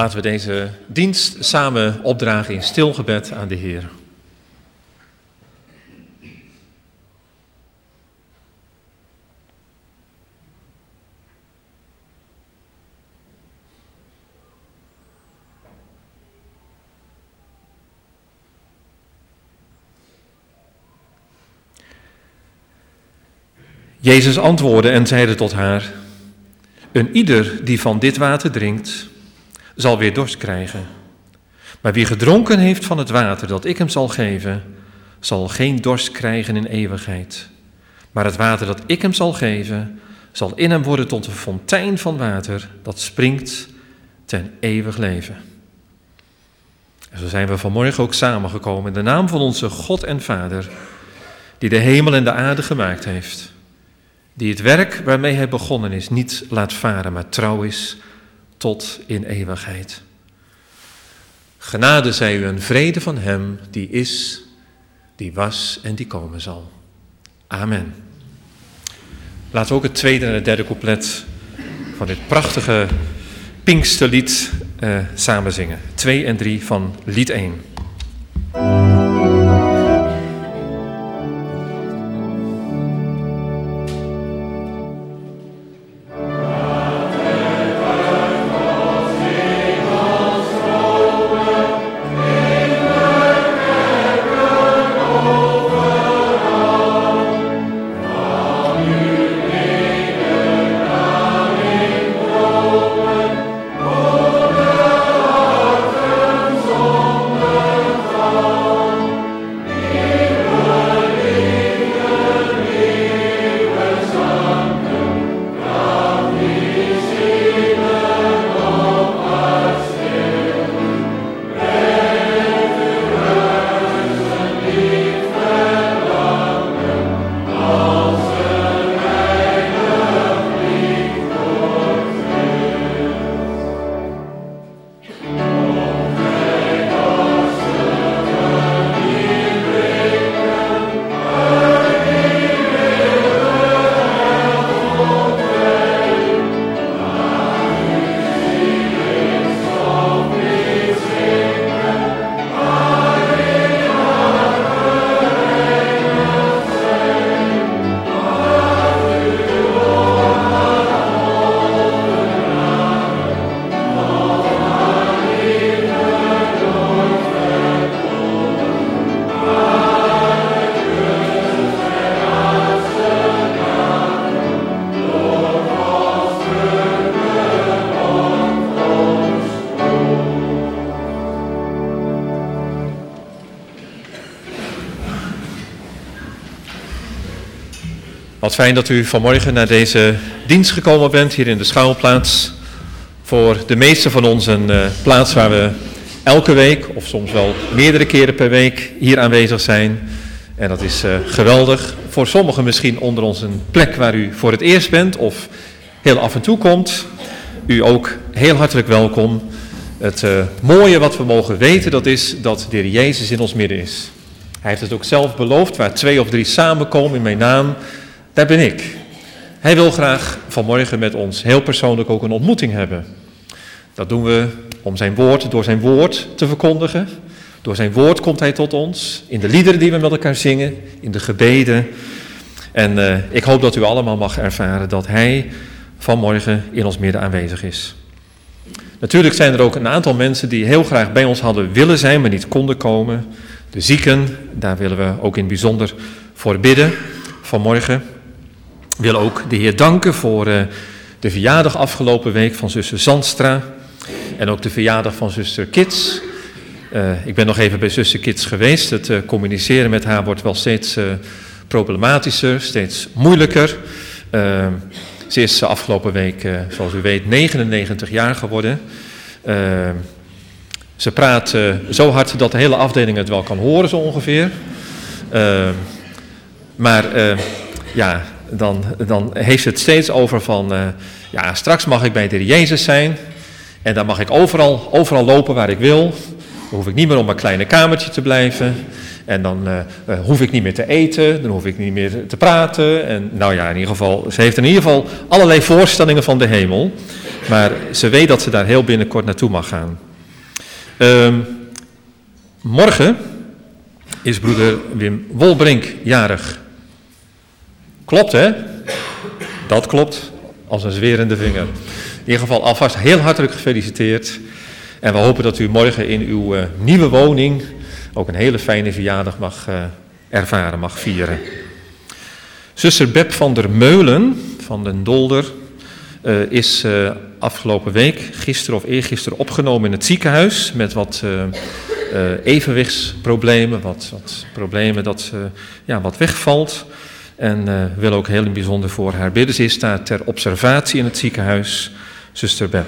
Laten we deze dienst samen opdragen in stil gebed aan de Heer. Jezus antwoordde en zeide tot haar: een ieder die van dit water drinkt, zal weer dorst krijgen. Maar wie gedronken heeft van het water dat ik hem zal geven, zal geen dorst krijgen in eeuwigheid. Maar het water dat ik hem zal geven, zal in hem worden tot een fontein van water dat springt ten eeuwig leven. En zo zijn we vanmorgen ook samengekomen in de naam van onze God en Vader, die de hemel en de aarde gemaakt heeft. Die het werk waarmee hij begonnen is niet laat varen, maar trouw is tot in eeuwigheid. Genade zij u en vrede van hem die is, die was en die komen zal. Amen. Laten we ook het tweede en het derde couplet van dit prachtige Pinksterlied samen zingen. 2 en 3 van lied 1. Wat fijn dat u vanmorgen naar deze dienst gekomen bent, hier in de Schouwplaats. Voor de meesten van ons een plaats waar we elke week, of soms wel meerdere keren per week, hier aanwezig zijn. En dat is geweldig. Voor sommigen misschien onder ons een plek waar u voor het eerst bent, of heel af en toe komt. U ook heel hartelijk welkom. Het mooie wat we mogen weten, dat is dat de Heer Jezus in ons midden is. Hij heeft het ook zelf beloofd, waar 2 of 3 samenkomen in mijn naam, daar ben ik. Hij wil graag vanmorgen met ons heel persoonlijk ook een ontmoeting hebben. Dat doen we om zijn woord, door zijn woord te verkondigen. Door zijn woord komt hij tot ons, in de liederen die we met elkaar zingen, in de gebeden. En ik hoop dat u allemaal mag ervaren dat hij vanmorgen in ons midden aanwezig is. Natuurlijk zijn er ook een aantal mensen die heel graag bij ons hadden willen zijn, maar niet konden komen. De zieken, daar willen we ook in het bijzonder voor bidden vanmorgen. We willen ook de Heer danken voor de verjaardag afgelopen week van zuster Zandstra. En ook de verjaardag van zuster Kits. Ik ben nog even bij zuster Kits geweest. Het communiceren met haar wordt wel steeds problematischer, steeds moeilijker. Ze is afgelopen week, zoals u weet, 99 jaar geworden. Ze praat zo hard dat de hele afdeling het wel kan horen, zo ongeveer. Maar dan heeft ze het steeds over van, straks mag ik bij de Heer Jezus zijn. En dan mag ik overal lopen waar ik wil. Dan hoef ik niet meer op mijn kleine kamertje te blijven. En dan hoef ik niet meer te eten, dan hoef ik niet meer te praten. En in ieder geval, ze heeft in ieder geval allerlei voorstellingen van de hemel. Maar ze weet dat ze daar heel binnenkort naartoe mag gaan. Morgen is broeder Wim Wolbrink jarig. Klopt, hè? Dat klopt, als een zwerende vinger. In ieder geval alvast heel hartelijk gefeliciteerd. En we hopen dat u morgen in uw nieuwe woning ook een hele fijne verjaardag mag ervaren, mag vieren. Zuster Beb van der Meulen van den Dolder is afgelopen week, gisteren of eergisteren, opgenomen in het ziekenhuis met wat evenwichtsproblemen, wat problemen dat wat wegvalt. En we willen ook heel bijzonder voor haar bidden. Ze staat ter observatie in het ziekenhuis, zuster Beb.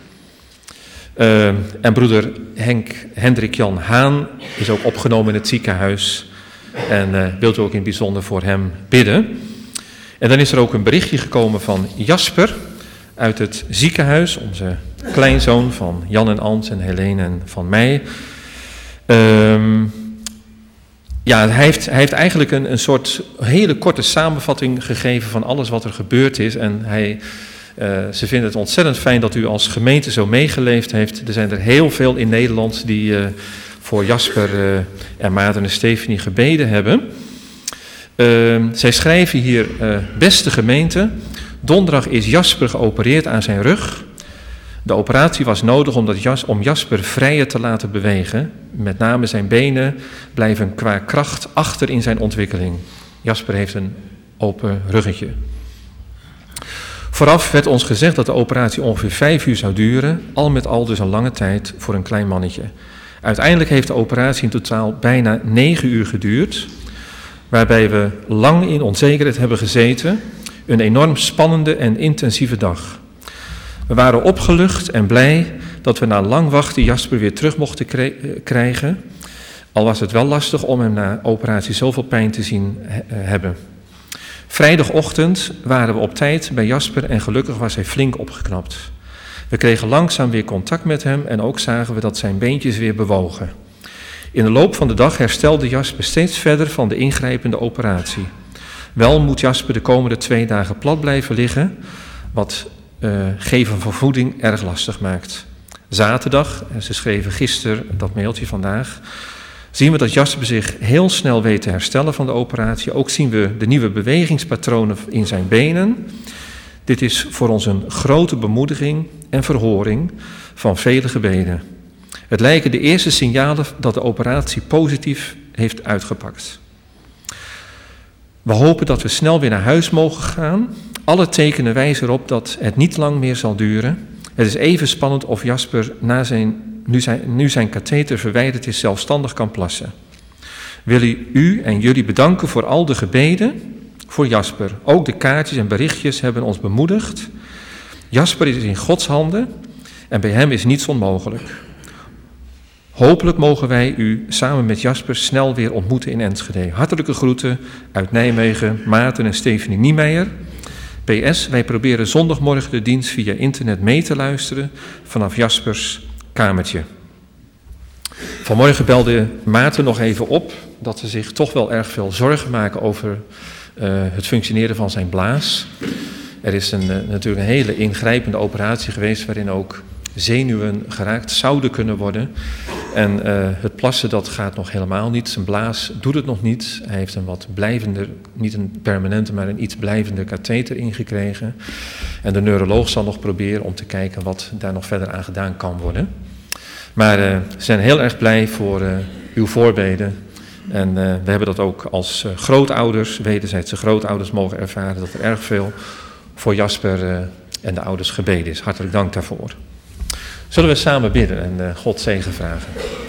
En broeder Hendrik Jan Haan is ook opgenomen in het ziekenhuis. En wilt u ook in het bijzonder voor hem bidden. En dan is er ook een berichtje gekomen van Jasper uit het ziekenhuis. Onze kleinzoon van Jan en Ans en Helene en van mij. Hij heeft eigenlijk een soort hele korte samenvatting gegeven van alles wat er gebeurd is. En ze vinden het ontzettend fijn dat u als gemeente zo meegeleefd heeft. Er zijn er heel veel in Nederland die voor Jasper en Maarten en Stefanie gebeden hebben. Zij schrijven hier, beste gemeente, donderdag is Jasper geopereerd aan zijn rug. De operatie was nodig om Jasper vrijer te laten bewegen. Met name zijn benen blijven qua kracht achter in zijn ontwikkeling. Jasper heeft een open ruggetje. Vooraf werd ons gezegd dat de operatie ongeveer 5 uur zou duren. Al met al dus een lange tijd voor een klein mannetje. Uiteindelijk heeft de operatie in totaal bijna 9 uur geduurd. Waarbij we lang in onzekerheid hebben gezeten. Een enorm spannende en intensieve dag. We waren opgelucht en blij dat we na lang wachten Jasper weer terug mochten krijgen. Al was het wel lastig om hem na operatie zoveel pijn te zien hebben. Vrijdagochtend waren we op tijd bij Jasper en gelukkig was hij flink opgeknapt. We kregen langzaam weer contact met hem en ook zagen we dat zijn beentjes weer bewogen. In de loop van de dag herstelde Jasper steeds verder van de ingrijpende operatie. Wel moet Jasper de komende 2 dagen plat blijven liggen, wat geven van voeding erg lastig maakt. Zaterdag, en ze schreven gisteren dat mailtje vandaag, zien we dat Jasper zich heel snel weet te herstellen van de operatie. Ook zien we de nieuwe bewegingspatronen in zijn benen. Dit is voor ons een grote bemoediging en verhoring van vele gebeden. Het lijken de eerste signalen dat de operatie positief heeft uitgepakt. We hopen dat we snel weer naar huis mogen gaan. Alle tekenen wijzen erop dat het niet lang meer zal duren. Het is even spannend of Jasper nu zijn katheter verwijderd is zelfstandig kan plassen. Wil u en jullie bedanken voor al de gebeden voor Jasper. Ook de kaartjes en berichtjes hebben ons bemoedigd. Jasper is in Gods handen en bij hem is niets onmogelijk. Hopelijk mogen wij u samen met Jasper snel weer ontmoeten in Enschede. Hartelijke groeten uit Nijmegen, Maarten en Stefanie Niemeyer. PS, wij proberen zondagmorgen de dienst via internet mee te luisteren vanaf Jaspers kamertje. Vanmorgen belde Maarten nog even op dat ze zich toch wel erg veel zorgen maken over het functioneren van zijn blaas. Er is natuurlijk een hele ingrijpende operatie geweest waarin ook zenuwen geraakt zouden kunnen worden. En het plassen dat gaat nog helemaal niet. Zijn blaas doet het nog niet. Hij heeft een wat blijvender, niet een permanente, maar een iets blijvender katheter ingekregen. En de neuroloog zal nog proberen om te kijken wat daar nog verder aan gedaan kan worden. Maar we zijn heel erg blij voor uw voorbeden. En we hebben dat ook als grootouders, wederzijdse grootouders mogen ervaren, dat er erg veel voor Jasper en de ouders gebeden is. Hartelijk dank daarvoor. Zullen we samen bidden en God zegen vragen?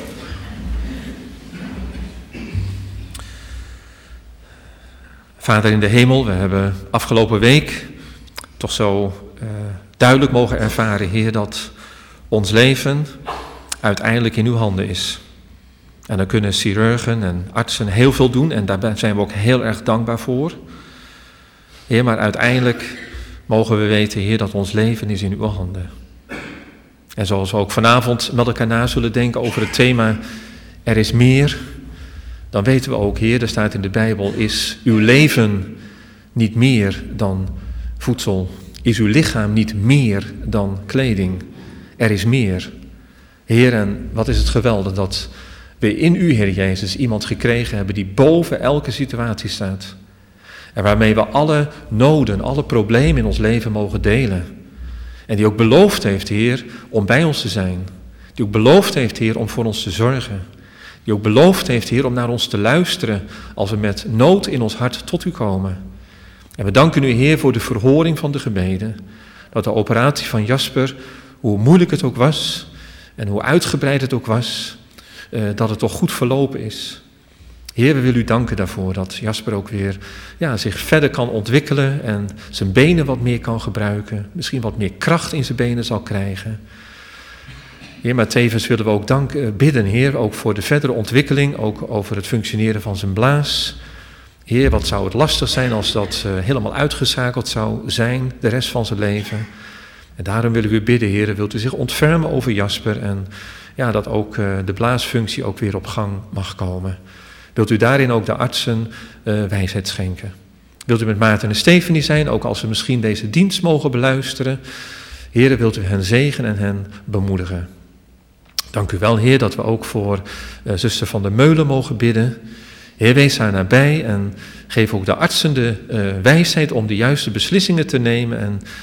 Vader in de hemel, we hebben afgelopen week toch zo duidelijk mogen ervaren, Heer, dat ons leven uiteindelijk in uw handen is. En dan kunnen chirurgen en artsen heel veel doen en daar zijn we ook heel erg dankbaar voor. Heer, maar uiteindelijk mogen we weten, Heer, dat ons leven is in uw handen. En zoals we ook vanavond met elkaar na zullen denken over het thema, er is meer, dan weten we ook, Heer, er staat in de Bijbel, is uw leven niet meer dan voedsel is uw lichaam niet meer dan kleding. Er is meer. Heer, en wat is het geweldig dat we in u, Heer Jezus, iemand gekregen hebben die boven elke situatie staat. En waarmee we alle noden, alle problemen in ons leven mogen delen. En die ook beloofd heeft, Heer, om bij ons te zijn. Die ook beloofd heeft, Heer, om voor ons te zorgen. Die ook beloofd heeft, Heer, om naar ons te luisteren als we met nood in ons hart tot u komen. En we danken u, Heer, voor de verhoring van de gebeden. Dat de operatie van Jasper, hoe moeilijk het ook was en hoe uitgebreid het ook was, dat het toch goed verlopen is. Heer, we willen u danken daarvoor dat Jasper ook weer zich verder kan ontwikkelen en zijn benen wat meer kan gebruiken. Misschien wat meer kracht in zijn benen zal krijgen. Heer, maar tevens willen we ook bidden, Heer, ook voor de verdere ontwikkeling, ook over het functioneren van zijn blaas. Heer, wat zou het lastig zijn als dat helemaal uitgeschakeld zou zijn de rest van zijn leven. En daarom willen we u bidden, Heer, wilt u zich ontfermen over Jasper en dat ook de blaasfunctie ook weer op gang mag komen. Wilt u daarin ook de artsen wijsheid schenken? Wilt u met Maarten en Stefanie zijn, ook als ze misschien deze dienst mogen beluisteren? Heer, wilt u hen zegenen en hen bemoedigen? Dank u wel, Heer, dat we ook voor zuster Van der Meulen mogen bidden. Heer, wees haar nabij en geef ook de artsen de wijsheid om de juiste beslissingen te nemen.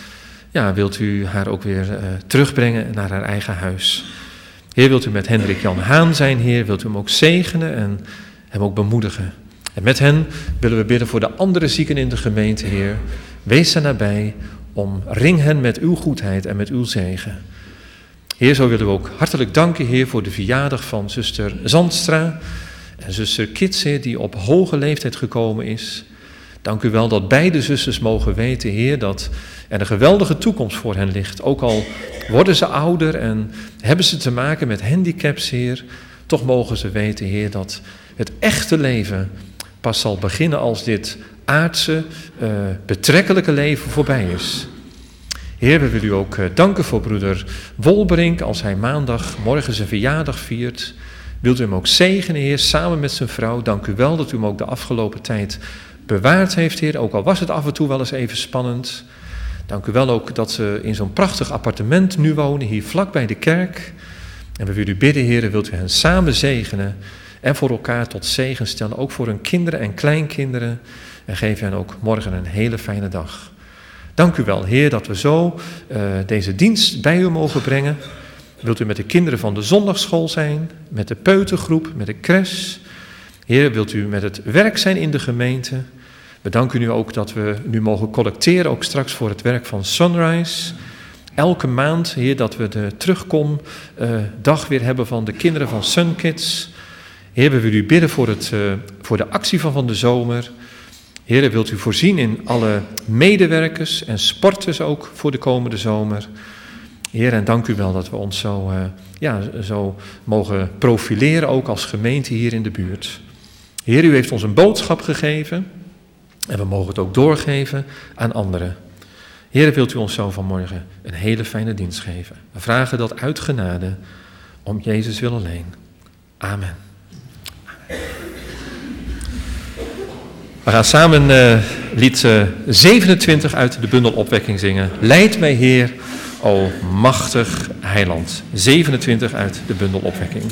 En wilt u haar ook weer terugbrengen naar haar eigen huis. Heer, wilt u met Hendrik Jan Haan zijn, Heer, wilt u hem ook zegenen en hem ook bemoedigen. En met hen willen we bidden voor de andere zieken in de gemeente, Heer. Wees er nabij, omring hen met uw goedheid en met uw zegen. Heer, zo willen we ook hartelijk danken, Heer, voor de verjaardag van zuster Zandstra en zuster Kits, Heer, die op hoge leeftijd gekomen is. Dank u wel dat beide zusters mogen weten, Heer, dat er een geweldige toekomst voor hen ligt. Ook al worden ze ouder en hebben ze te maken met handicaps, Heer, toch mogen ze weten, Heer, dat het echte leven pas zal beginnen als dit aardse, betrekkelijke leven voorbij is. Heer, we willen u ook danken voor broeder Wolberink als hij maandagmorgen zijn verjaardag viert. Wilt u hem ook zegenen, Heer, samen met zijn vrouw. Dank u wel dat u hem ook de afgelopen tijd bewaard heeft, Heer, ook al was het af en toe wel eens even spannend. Dank u wel ook dat ze in zo'n prachtig appartement nu wonen, hier vlak bij de kerk. En we willen u bidden, Heer, wilt u hen samen zegenen en voor elkaar tot zegen stellen, ook voor hun kinderen en kleinkinderen. En geef hen ook morgen een hele fijne dag. Dank u wel, Heer, dat we zo deze dienst bij u mogen brengen. Wilt u met de kinderen van de zondagsschool zijn, met de peutergroep, met de crash. Heer, wilt u met het werk zijn in de gemeente. We danken u ook dat we nu mogen collecteren, ook straks voor het werk van Sunrise. Elke maand, Heer, dat we de terugkomdag weer hebben van de kinderen van Sunkids. Heer, we willen u bidden voor de actie van de zomer. Heer, wilt u voorzien in alle medewerkers en sporters ook voor de komende zomer. Heer, en dank u wel dat we ons zo mogen profileren, ook als gemeente hier in de buurt. Heer, u heeft ons een boodschap gegeven en we mogen het ook doorgeven aan anderen. Heer, wilt u ons zo vanmorgen een hele fijne dienst geven. We vragen dat uit genade, om Jezus wil alleen. Amen. We gaan samen lied 27 uit de bundel Opwekking zingen. Leid mij, Heer, o machtig heiland. 27 uit de bundel Opwekking.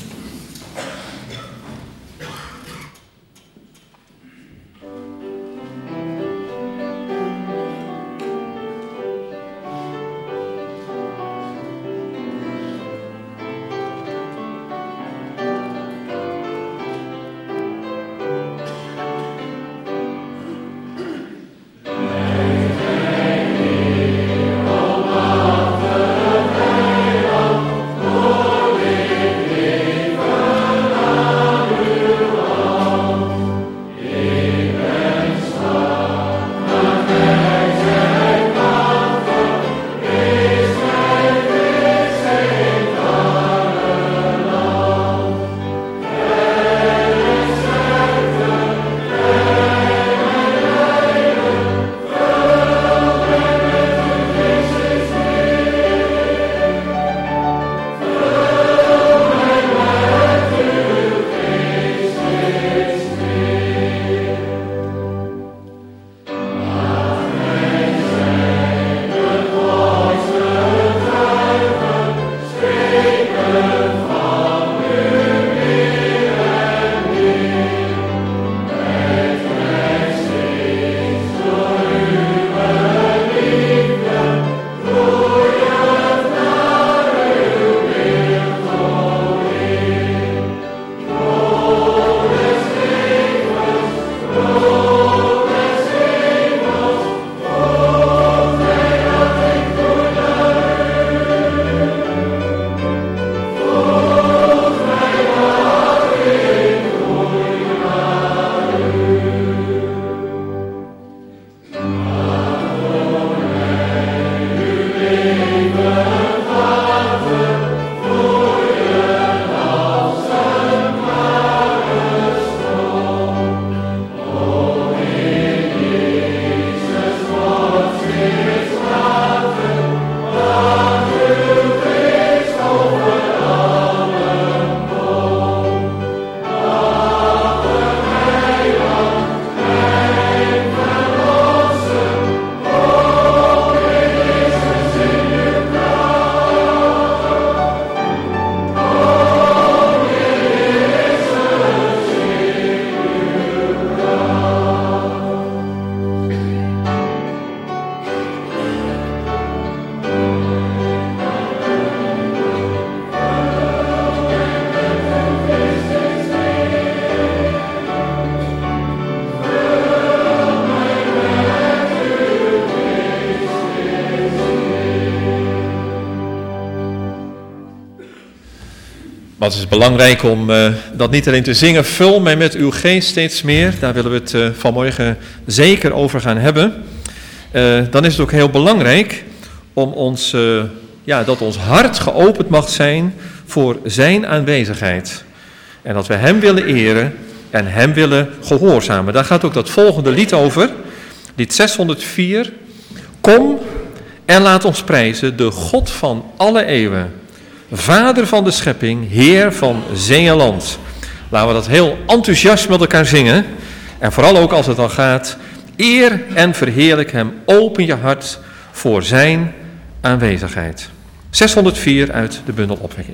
Maar het is belangrijk om dat niet alleen te zingen, vul mij met uw geest steeds meer. Daar willen we het vanmorgen zeker over gaan hebben. Dan is het ook heel belangrijk om dat ons hart geopend mag zijn voor zijn aanwezigheid. En dat we hem willen eren en hem willen gehoorzamen. Daar gaat ook dat volgende lied over. Lied 604. Kom en laat ons prijzen de God van alle eeuwen. Vader van de schepping, Heer van zee en land. Laten we dat heel enthousiast met elkaar zingen. En vooral ook als het dan gaat, eer en verheerlijk hem, open je hart voor zijn aanwezigheid. 604 uit de bundel Opwekking.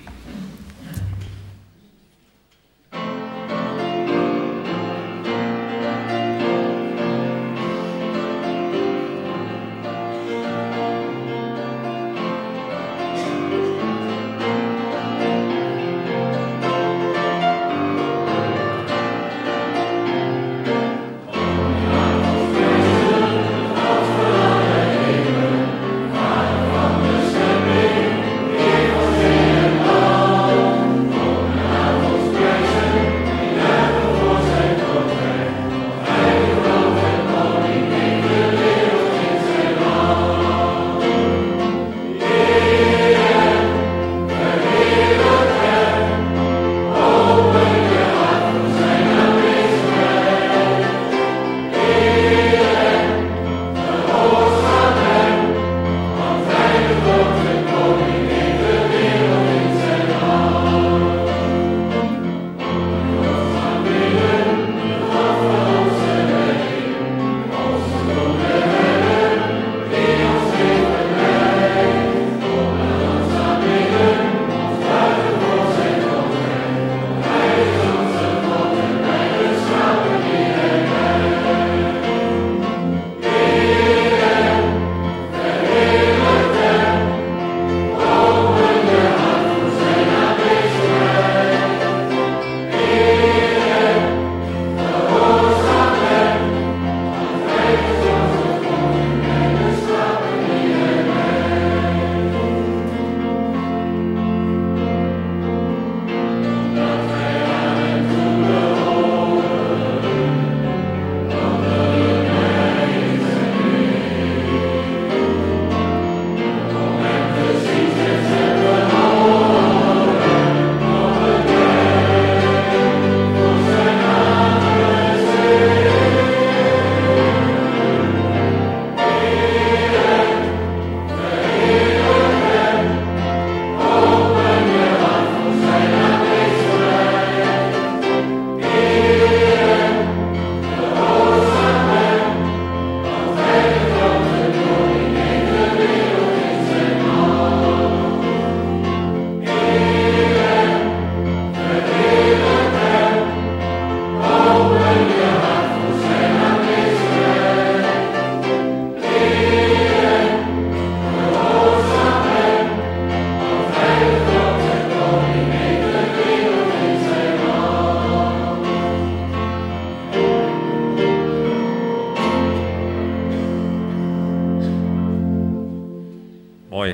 Mooi.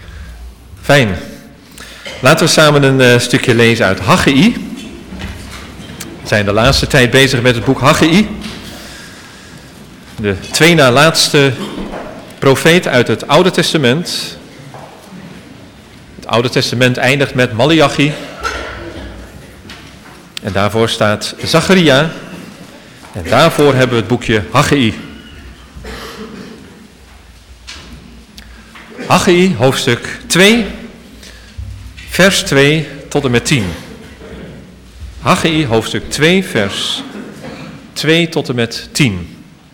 Fijn. Laten we samen een stukje lezen uit Haggai. We zijn de laatste tijd bezig met het boek Haggai. De twee na laatste profeet uit het Oude Testament. Het Oude Testament eindigt met Maleachi. En daarvoor staat Zacharia. En daarvoor hebben we het boekje Haggai. Haggai, hoofdstuk 2, vers 2 tot en met 10. Haggai, hoofdstuk 2, vers 2 tot en met 10.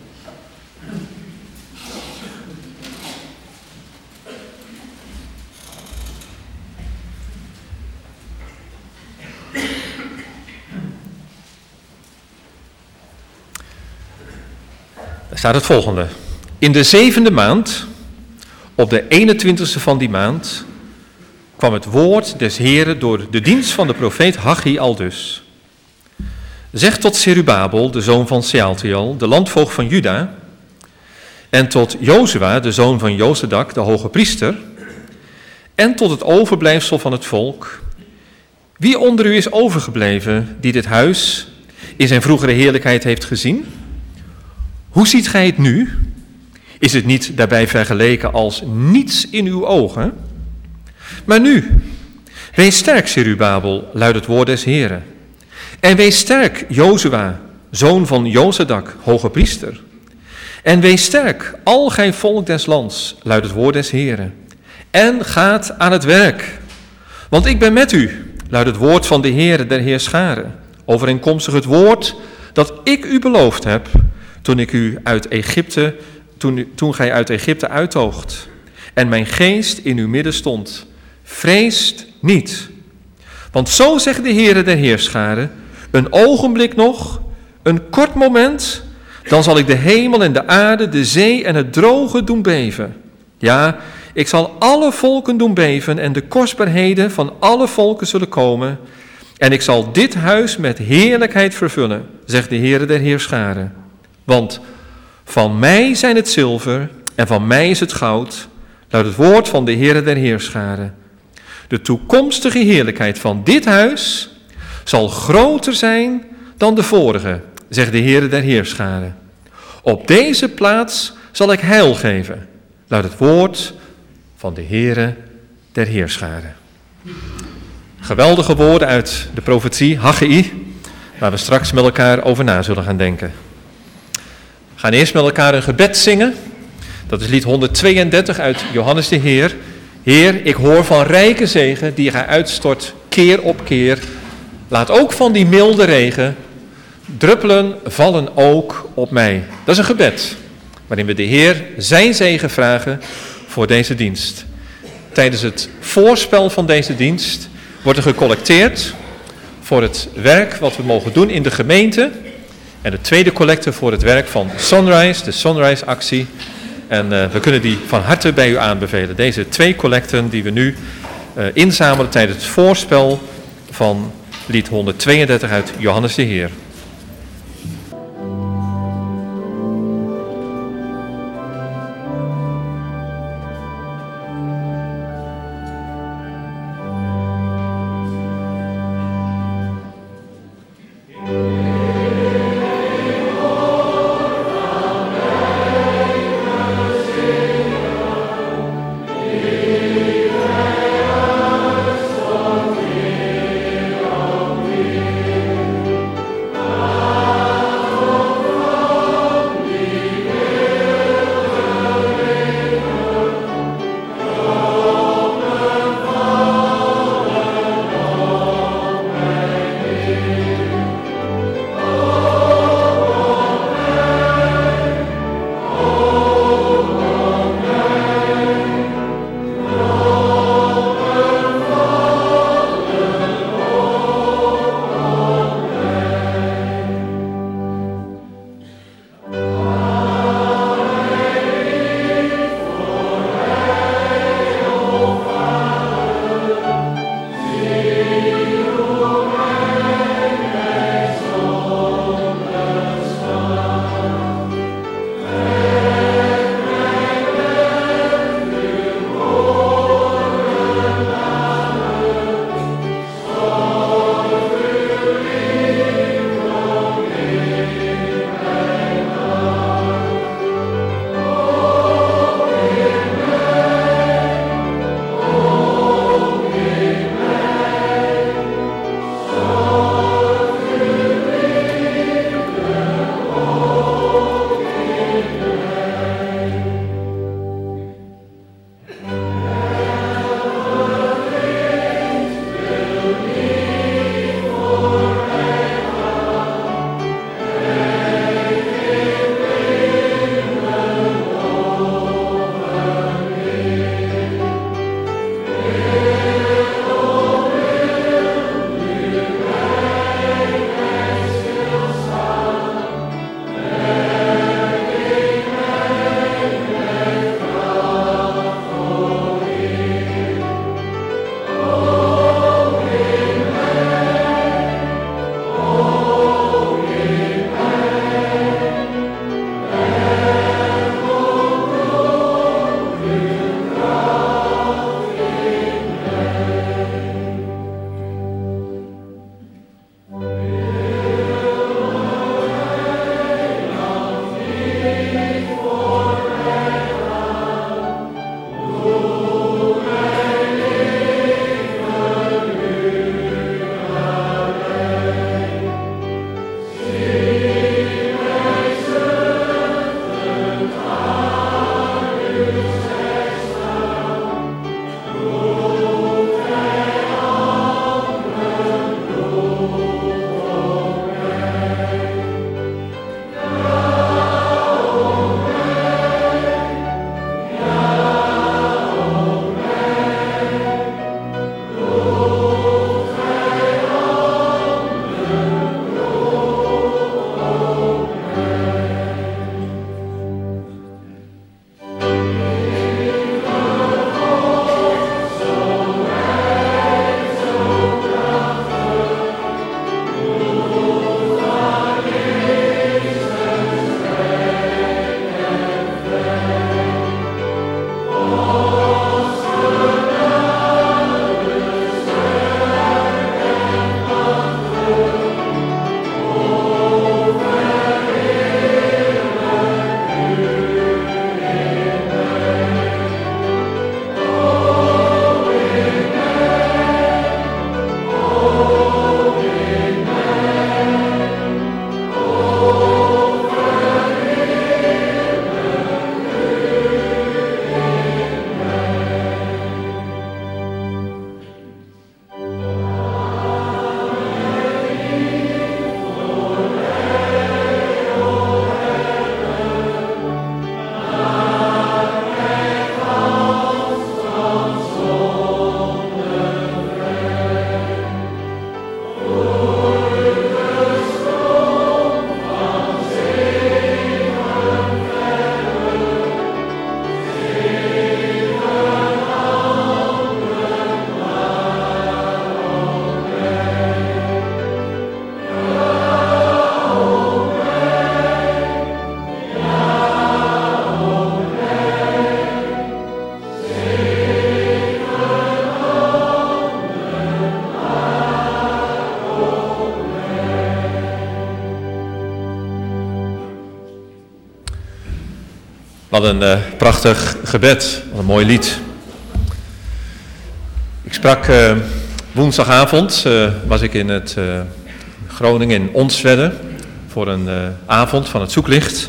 Daar staat het volgende. In de 7e maand, op de 21ste van die maand, kwam het woord des Heren door de dienst van de profeet Haggai aldus. Zeg tot Zerubabel, de zoon van Sealtiel, de landvoogd van Juda, en tot Jozua, de zoon van Jozadak, de hoge priester, en tot het overblijfsel van het volk. Wie onder u is overgebleven die dit huis in zijn vroegere heerlijkheid heeft gezien? Hoe ziet gij het nu? Is het niet daarbij vergeleken als niets in uw ogen? Maar nu, wees sterk, Zerubabel, luidt het woord des Heren. En wees sterk, Jozua, zoon van Jozadak, hoge priester. En wees sterk, al gij volk des lands, luidt het woord des Heren. En gaat aan het werk, want ik ben met u, luidt het woord van de Heere der Heerscharen, overeenkomstig het woord dat ik u beloofd heb, toen gij uit Egypte uittoogt, en mijn geest in uw midden stond. Vreest niet, want zo zegt de Heere der Heerscharen, een ogenblik nog, een kort moment, dan zal ik de hemel en de aarde, de zee en het droge doen beven. Ja, ik zal alle volken doen beven en de kostbaarheden van alle volken zullen komen. En ik zal dit huis met heerlijkheid vervullen, zegt de Heere der Heerscharen. Want van mij zijn het zilver en van mij is het goud, luidt het woord van de Heere der Heerscharen. De toekomstige heerlijkheid van dit huis zal groter zijn dan de vorige, zegt de Heere der Heerscharen. Op deze plaats zal ik heil geven, luidt het woord van de Heere der Heerscharen. Geweldige woorden uit de profetie Haggai, waar we straks met elkaar over na zullen gaan denken. We gaan eerst met elkaar een gebed zingen. Dat is lied 132 uit Johannes de Heer. Heer, ik hoor van rijke zegen die gij uitstort keer op keer. Laat ook van die milde regen druppelen vallen ook op mij. Dat is een gebed waarin we de Heer zijn zegen vragen voor deze dienst. Tijdens het voorspel van deze dienst wordt er gecollecteerd voor het werk wat we mogen doen in de gemeente. En de tweede collecte voor het werk van Sunrise, de Sunrise-actie. En we kunnen die van harte bij u aanbevelen. Deze 2 collecten die we nu inzamelen tijdens het voorspel van lied 132 uit Johannes de Heer. Wat een prachtig gebed, wat een mooi lied. Ik sprak woensdagavond, was ik in het Groningen in Onstwedde voor een avond van het Zoeklicht.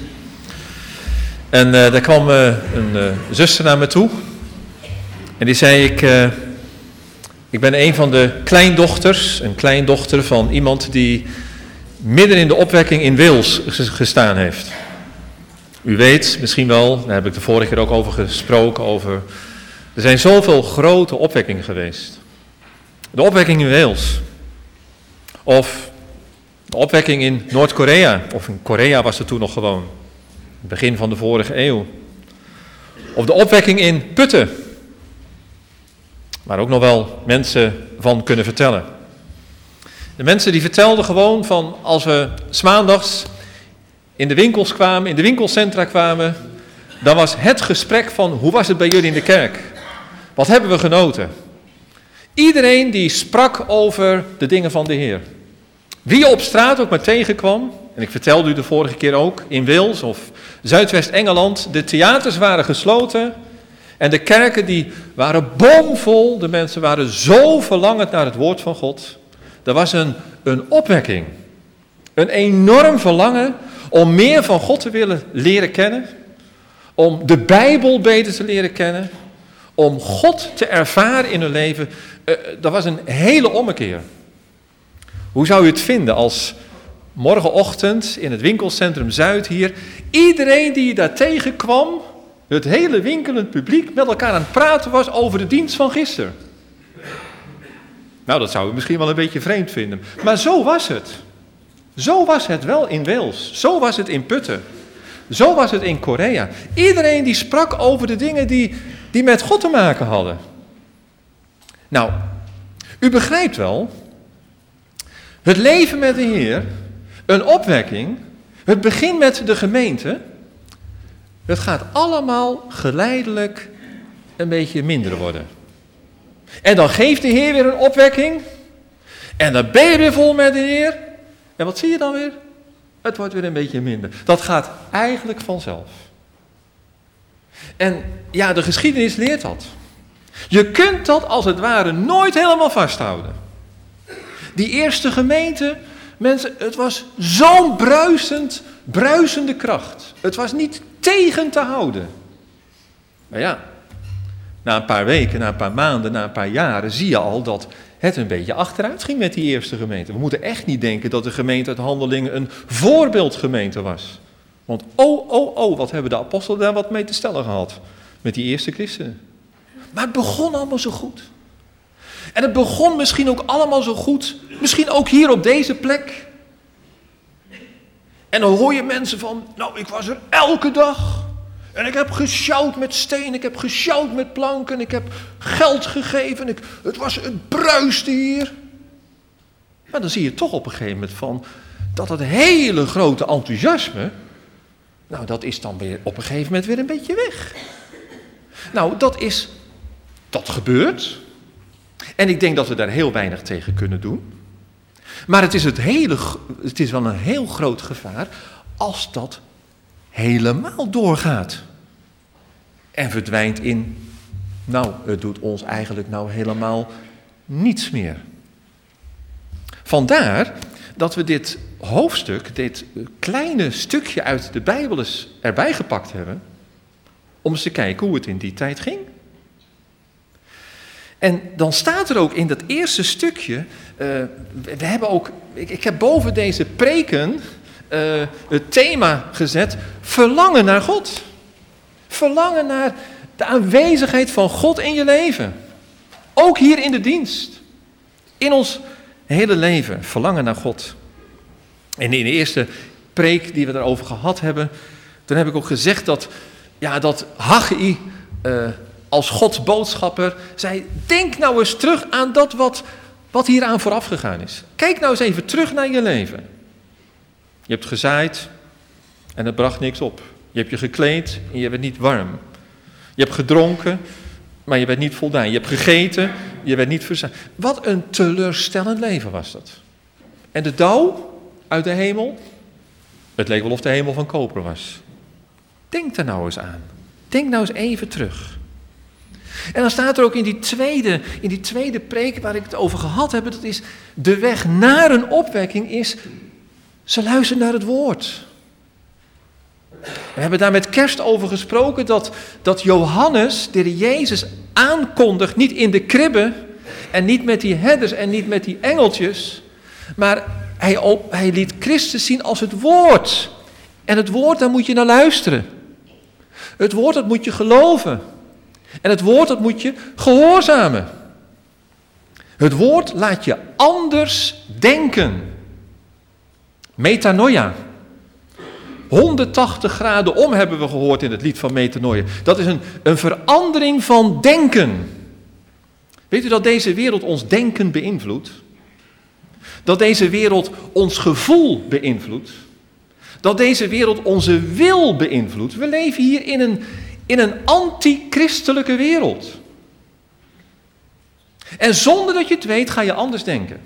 En daar kwam een zuster naar me toe en die zei, ik ben een van de kleindochters, een kleindochter van iemand die midden in de opwekking in Wales gestaan heeft. U weet misschien wel, daar heb ik de vorige keer ook over gesproken, er zijn zoveel grote opwekkingen geweest. De opwekking in Wales, of de opwekking in Noord-Korea, of in Korea was het toen nog gewoon, het begin van de vorige eeuw. Of de opwekking in Putten, waar ook nog wel mensen van kunnen vertellen. De mensen die vertelden gewoon van als we 's maandags in de winkels kwamen, in de winkelcentra kwamen, dan was het gesprek van hoe was het bij jullie in de kerk? Wat hebben we genoten? Iedereen die sprak over de dingen van de Heer. Wie je op straat ook maar tegenkwam, en ik vertelde u de vorige keer ook, in Wales of Zuidwest-Engeland, de theaters waren gesloten en de kerken die waren bomvol, de mensen waren zo verlangend naar het woord van God. Er was een opwekking, een enorm verlangen om meer van God te willen leren kennen, om de Bijbel beter te leren kennen, om God te ervaren in hun leven. Dat was een hele ommekeer. Hoe zou u het vinden als morgenochtend in het winkelcentrum Zuid hier, iedereen die je daar tegenkwam, het hele winkelend publiek met elkaar aan het praten was over de dienst van gisteren? Nou, dat zou u misschien wel een beetje vreemd vinden. Maar zo was het. Zo was het wel in Wales. Zo was het in Putten. Zo was het in Korea. Iedereen die sprak over de dingen die met God te maken hadden. Nou, u begrijpt wel, het leven met de Heer, een opwekking, het begint met de gemeente. Het gaat allemaal geleidelijk een beetje minder worden. En dan geeft de Heer weer een opwekking. En dan ben je weer vol met de Heer. En wat zie je dan weer? Het wordt weer een beetje minder. Dat gaat eigenlijk vanzelf. En ja, de geschiedenis leert dat. Je kunt dat als het ware nooit helemaal vasthouden. Die eerste gemeente, mensen, het was zo'n bruisende kracht. Het was niet tegen te houden. Maar ja, na een paar weken, na een paar maanden, na een paar jaren zie je al dat het een beetje achteruit ging met die eerste gemeente. We moeten echt niet denken dat de gemeente uit Handelingen een voorbeeldgemeente was. Want wat hebben de apostelen daar wat mee te stellen gehad met die eerste christenen. Maar het begon allemaal zo goed. En het begon misschien ook allemaal zo goed, misschien ook hier op deze plek. En dan hoor je mensen van, nou ik was er elke dag. En ik heb gesjouwd met steen, ik heb gesjouwd met planken, ik heb geld gegeven, het bruiste hier. Maar dan zie je toch op een gegeven moment van, dat het hele grote enthousiasme, nou dat is dan weer op een gegeven moment weer een beetje weg. Nou, dat gebeurt. En ik denk dat we daar heel weinig tegen kunnen doen. Maar het is wel een heel groot gevaar als dat helemaal doorgaat. En verdwijnt in, nou, het doet ons eigenlijk nou helemaal niets meer. Vandaar dat we dit hoofdstuk, dit kleine stukje uit de Bijbel eens erbij gepakt hebben, om eens te kijken hoe het in die tijd ging. En dan staat er ook in dat eerste stukje, we hebben ook, ik heb boven deze preken het thema gezet, verlangen naar God. Verlangen naar de aanwezigheid van God in je leven. Ook hier in de dienst. In ons hele leven, verlangen naar God. En in de eerste preek die we daarover gehad hebben, toen heb ik ook gezegd dat Haggai als Gods boodschapper zei, denk nou eens terug aan dat wat hieraan vooraf gegaan is. Kijk nou eens even terug naar je leven. Je hebt gezaaid en het bracht niks op. Je hebt je gekleed en je werd niet warm. Je hebt gedronken, maar je werd niet voldaan. Je hebt gegeten, je werd niet verzadigd. Wat een teleurstellend leven was dat. En de dauw uit de hemel, het leek wel of de hemel van koper was. Denk daar nou eens aan. Denk nou eens even terug. En dan staat er ook in die tweede preek waar ik het over gehad heb, dat is de weg naar een opwekking is, ze luisteren naar het woord. We hebben daar met kerst over gesproken dat Johannes, de Heer Jezus, aankondigt, niet in de kribbe en niet met die herders en niet met die engeltjes, maar hij liet Christus zien als het woord. En het woord, daar moet je naar luisteren. Het woord, dat moet je geloven. En het woord, dat moet je gehoorzamen. Het woord laat je anders denken. Metanoia. 180 graden om hebben we gehoord in het lied van Metanoia. Dat is een verandering van denken. Weet u dat deze wereld ons denken beïnvloedt? Dat deze wereld ons gevoel beïnvloedt? Dat deze wereld onze wil beïnvloedt? We leven hier in een anti-christelijke wereld. En zonder dat je het weet, ga je anders denken.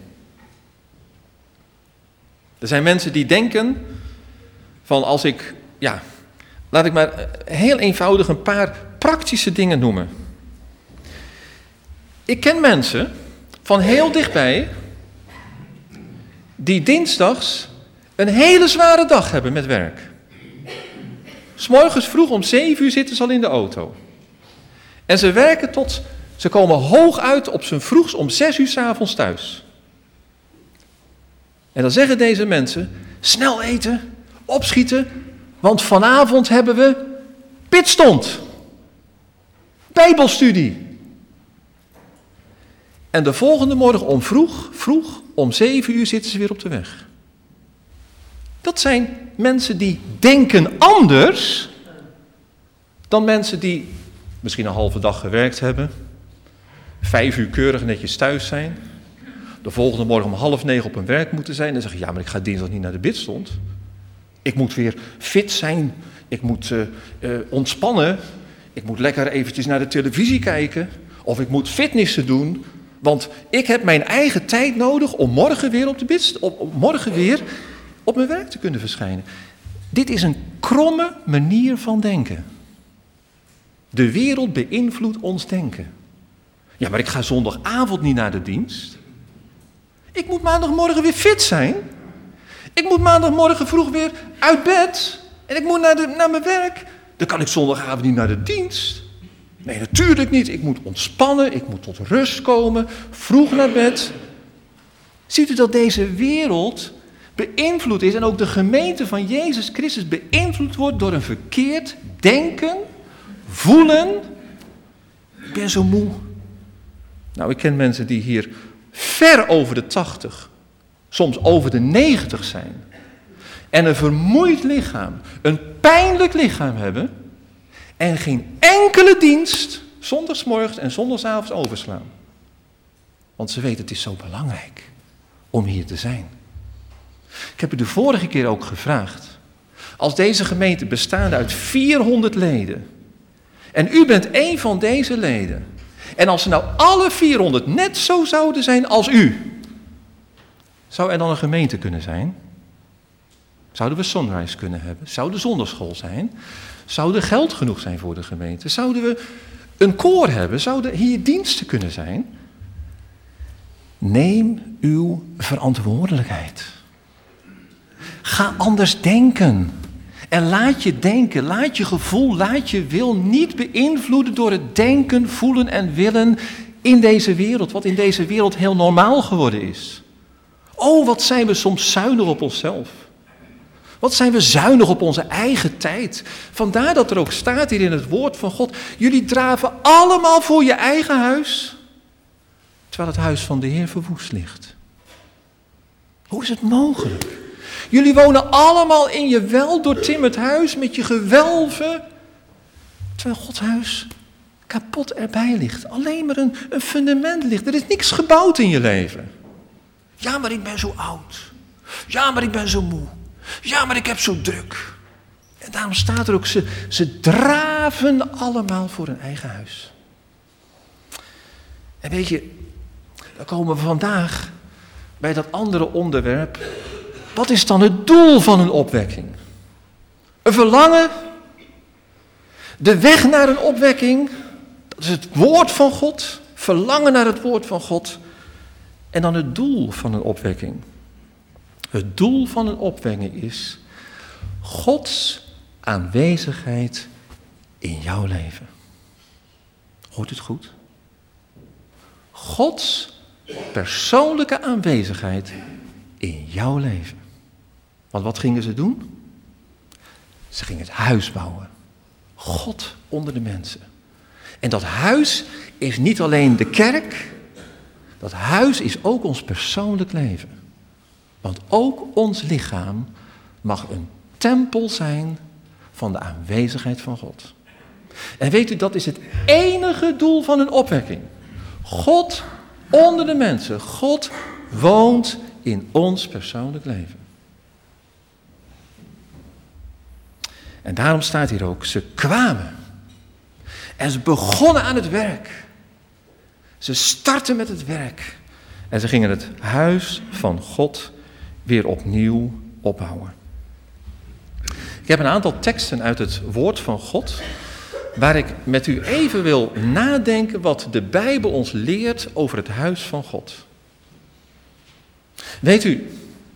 Er zijn mensen die denken van laat ik maar heel eenvoudig een paar praktische dingen noemen. Ik ken mensen van heel dichtbij die dinsdags een hele zware dag hebben met werk. 'S Morgens vroeg om 7 uur zitten ze al in de auto. En ze werken ze komen hoog uit op z'n vroegst om 6 uur 's avonds thuis. En dan zeggen deze mensen, snel eten, opschieten, want vanavond hebben we pitstond. Bijbelstudie. En de volgende morgen om vroeg om 7 uur zitten ze weer op de weg. Dat zijn mensen die denken anders dan mensen die misschien een halve dag gewerkt hebben, 5 uur keurig netjes thuis zijn, de volgende morgen om 8:30 op hun werk moeten zijn en zeggen, ja, maar ik ga dinsdag niet naar de bidstond. Ik moet weer fit zijn, ik moet ontspannen, ik moet lekker eventjes naar de televisie kijken, of ik moet fitnessen doen, want ik heb mijn eigen tijd nodig om morgen weer op mijn werk te kunnen verschijnen. Dit is een kromme manier van denken. De wereld beïnvloedt ons denken. Ja, maar ik ga zondagavond niet naar de dienst. Ik moet maandagmorgen weer fit zijn. Ik moet maandagmorgen vroeg weer uit bed. En ik moet naar mijn werk. Dan kan ik zondagavond niet naar de dienst. Nee, natuurlijk niet. Ik moet ontspannen. Ik moet tot rust komen. Vroeg naar bed. Ziet u dat deze wereld beïnvloed is en ook de gemeente van Jezus Christus beïnvloed wordt door een verkeerd denken, voelen. Ik ben zo moe. Nou, ik ken mensen die hier ver over de 80, soms over de 90 zijn. En een vermoeid lichaam, een pijnlijk lichaam hebben en geen enkele dienst zondagsmorgens en zondagsavonds overslaan. Want ze weten het is zo belangrijk om hier te zijn. Ik heb u de vorige keer ook gevraagd. Als deze gemeente bestaande uit 400 leden. En u bent één van deze leden. En als ze nou alle 400 net zo zouden zijn als u. Zou er dan een gemeente kunnen zijn? Zouden we Sunrise kunnen hebben? Zou de zondagschool zijn? Zou er geld genoeg zijn voor de gemeente? Zouden we een koor hebben? Zouden hier diensten kunnen zijn? Neem uw verantwoordelijkheid. Ga anders denken. En laat je denken, laat je gevoel, laat je wil niet beïnvloeden door het denken, voelen en willen in deze wereld. Wat in deze wereld heel normaal geworden is. Oh, wat zijn we soms zuinig op onszelf. Wat zijn we zuinig op onze eigen tijd. Vandaar dat er ook staat hier in het woord van God. Jullie draven allemaal voor je eigen huis. Terwijl het huis van de Heer verwoest ligt. Hoe is het mogelijk? Jullie wonen allemaal in je wel doortimmerd huis met je gewelven. Terwijl Gods huis kapot erbij ligt. Alleen maar een fundament ligt. Er is niks gebouwd in je leven. Ja, maar ik ben zo oud. Ja, maar ik ben zo moe. Ja, maar ik heb zo druk. En daarom staat er ook, ze draven allemaal voor hun eigen huis. En weet je, dan komen we vandaag bij dat andere onderwerp. Wat is dan het doel van een opwekking? Een verlangen De weg naar een opwekking, dat is het woord van God, verlangen naar het woord van God. En dan het doel van een opwekking. Het doel van een opwekking is Gods aanwezigheid in jouw leven. Hoort het goed? Gods persoonlijke aanwezigheid in jouw leven. Want wat gingen ze doen? Ze gingen het huis bouwen. God onder de mensen. En dat huis is niet alleen de kerk. Dat huis is ook ons persoonlijk leven. Want ook ons lichaam mag een tempel zijn van de aanwezigheid van God. En weet u, dat is het enige doel van een opwekking. God onder de mensen. God woont in ons persoonlijk leven. En daarom staat hier ook, ze kwamen. En ze begonnen aan het werk. Ze startten met het werk. En ze gingen het huis van God weer opnieuw opbouwen. Ik heb een aantal teksten uit het woord van God, waar ik met u even wil nadenken wat de Bijbel ons leert over het huis van God. Weet u,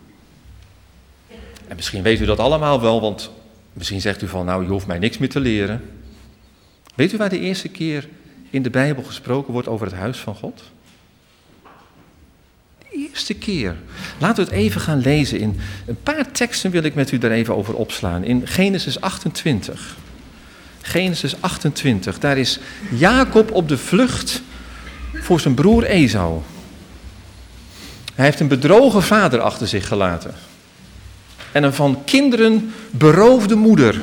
en misschien weet u dat allemaal wel, want misschien zegt u van, nou, je hoeft mij niks meer te leren. Weet u waar de eerste keer in de Bijbel gesproken wordt over het huis van God? De eerste keer. Laten we het even gaan lezen. In een paar teksten wil ik met u daar even over opslaan. In Genesis 28. Genesis 28, daar is Jacob op de vlucht voor zijn broer Esau. Hij heeft een bedrogen vader achter zich gelaten. En een van kinderen beroofde moeder.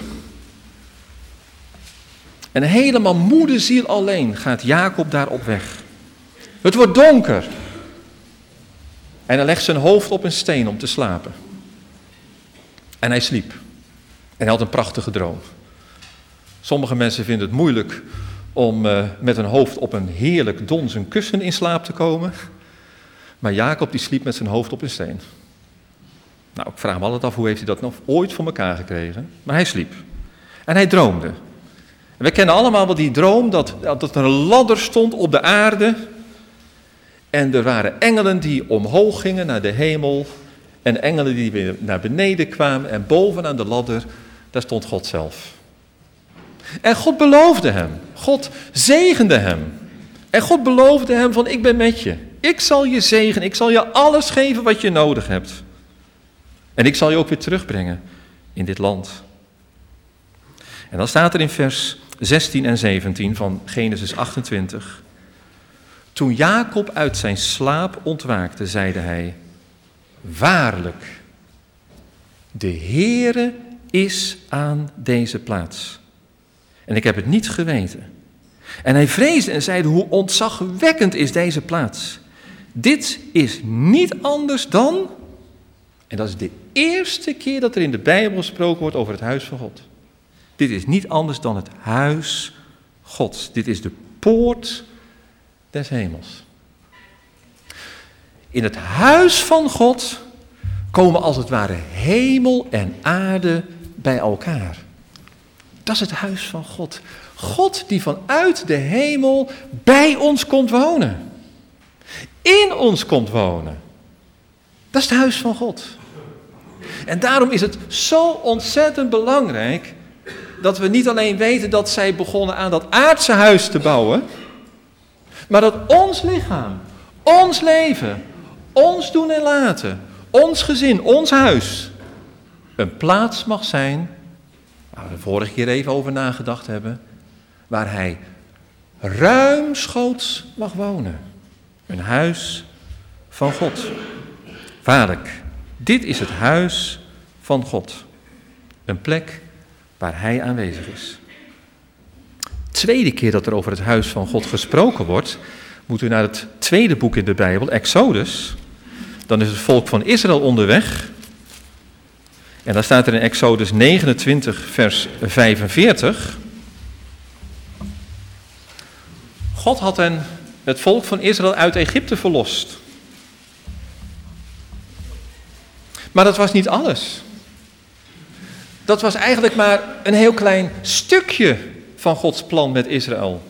En helemaal moederziel alleen gaat Jacob daar op weg. Het wordt donker. En hij legt zijn hoofd op een steen om te slapen. En hij sliep. En hij had een prachtige droom. Sommige mensen vinden het moeilijk om met een hoofd op een heerlijk donzen kussen in slaap te komen. Maar Jacob die sliep met zijn hoofd op een steen. Nou, ik vraag me altijd af, hoe heeft hij dat nog ooit voor elkaar gekregen? Maar hij sliep. En hij droomde. En we kennen allemaal wel die droom dat er een ladder stond op de aarde. En er waren engelen die omhoog gingen naar de hemel. En engelen die weer naar beneden kwamen. En bovenaan de ladder, daar stond God zelf. En God beloofde hem. God zegende hem. En God beloofde hem van, ik ben met je. Ik zal je zegenen. Ik zal je alles geven wat je nodig hebt. En ik zal je ook weer terugbrengen in dit land. En dan staat er in vers 16 en 17 van Genesis 28. Toen Jacob uit zijn slaap ontwaakte, zeide hij, waarlijk, de Heere is aan deze plaats. En ik heb het niet geweten. En hij vreesde en zeide, hoe ontzagwekkend is deze plaats. Dit is niet anders dan, en dat is de eerste keer dat er in de Bijbel gesproken wordt over het huis van God. Dit is niet anders dan het huis Gods. Dit is de poort des hemels. In het huis van God komen als het ware hemel en aarde bij elkaar. Dat is het huis van God. God die vanuit de hemel bij ons komt wonen. In ons komt wonen. Dat is het huis van God. En daarom is het zo ontzettend belangrijk dat we niet alleen weten dat zij begonnen aan dat aardse huis te bouwen, maar dat ons lichaam, ons leven, ons doen en laten, ons gezin, ons huis, een plaats mag zijn, waar we de vorige keer even over nagedacht hebben, waar hij ruimschoots mag wonen. Een huis van God. Waarlijk, dit is het huis van God. Een plek waar hij aanwezig is. Tweede keer dat er over het huis van God gesproken wordt, moet u naar het tweede boek in de Bijbel, Exodus. Dan is het volk van Israël onderweg. En dan staat er in Exodus 29, vers 45. God had het volk van Israël uit Egypte verlost. Maar dat was niet alles. Dat was eigenlijk maar een heel klein stukje van Gods plan met Israël.